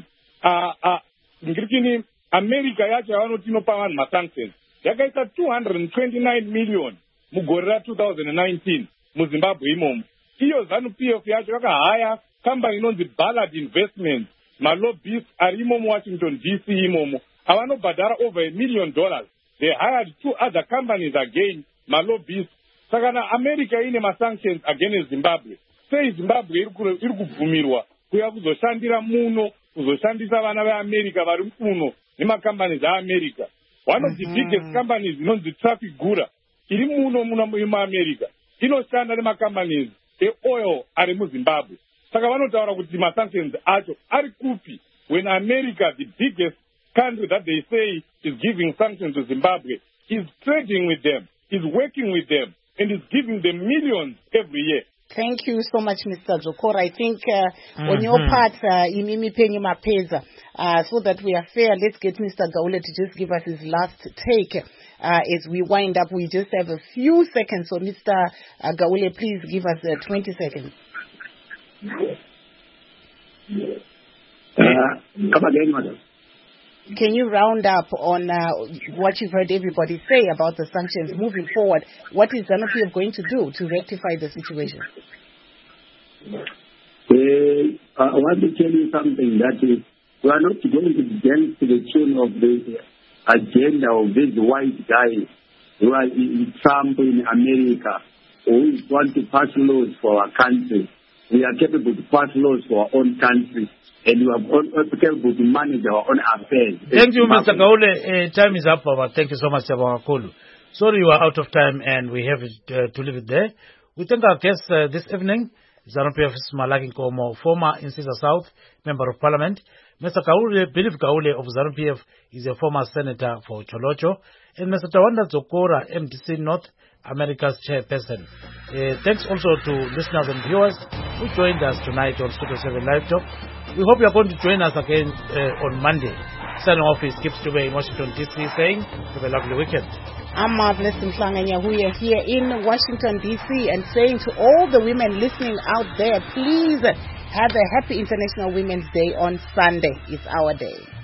America yacho yavanoti inopa vanhu masanctions yakaita 229 million mugore ra2019 muZimbabwe imomo. Iyo ZANU-PF yacho yakahaya company inonzi Ballard Investments, malobbies ari imomo Washington DC imomo avanobhadhara over $1 million. They hired 2 other companies again, malobbies. Saka na America ine masanctions against Zimbabwe. Sei Zimbabwe iri kubvumirwa kuya kuzoshandira muno, kuzoshandisa vana veAmerica vari muno nemacompanies aAmerica. One of the biggest companies inonzi Trafigura iri muno muAmerica inoshanda nemacompanies eoil ari muZimbabwe. Saka vanotaura kuti masanctions acho ari kupi when America, the biggest country that they say is giving sanctions to Zimbabwe, is trading with them, is working with them, and is giving them millions every year. Thank you so much, Mr. Jokora. I think on your part, Imimi Penyu Mapeza, so that we are fair, let's get Mr. Gaule to just give us his last take. As we wind up, we just have a few seconds. So, Mr. Gaule, please give us 20 seconds. Come again, madam. Can you round up on what you've heard everybody say about the sanctions moving forward? What is ZANU-PF going to do to rectify the situation? I want to tell you something, that is, we are not going to dance to the tune of the agenda of this white guy who are in Trump in America, who want to pass laws for our country. we are capable to pass laws for our own country, and we are capable to manage our own affairs. Thank you, Mr. Kaule. Time is up, Baba. Thank you so much, Tabakulu. Sorry you are out of time, and we have to leave it there. We thank our guests this evening, ZANU-PF's Malaki Nkomo, former Insisa South Member of Parliament. Mr. Kaule, Believe Kaule of ZANU-PF is a former senator for Cholocho, and Mr. Tawanda Zokora, MDC North America's chairperson. Thanks also to listeners and viewers who joined us tonight on Studio 7 Live Talk. We hope you are going to join us again on Monday. Signing off is Gibbs Dube in Washington, D.C. saying, have a lovely weekend. I'm Marvelous Mhlanga-Nyahuya here in Washington, D.C. and saying to all the women listening out there, please have a happy International Women's Day on Sunday. It's our day.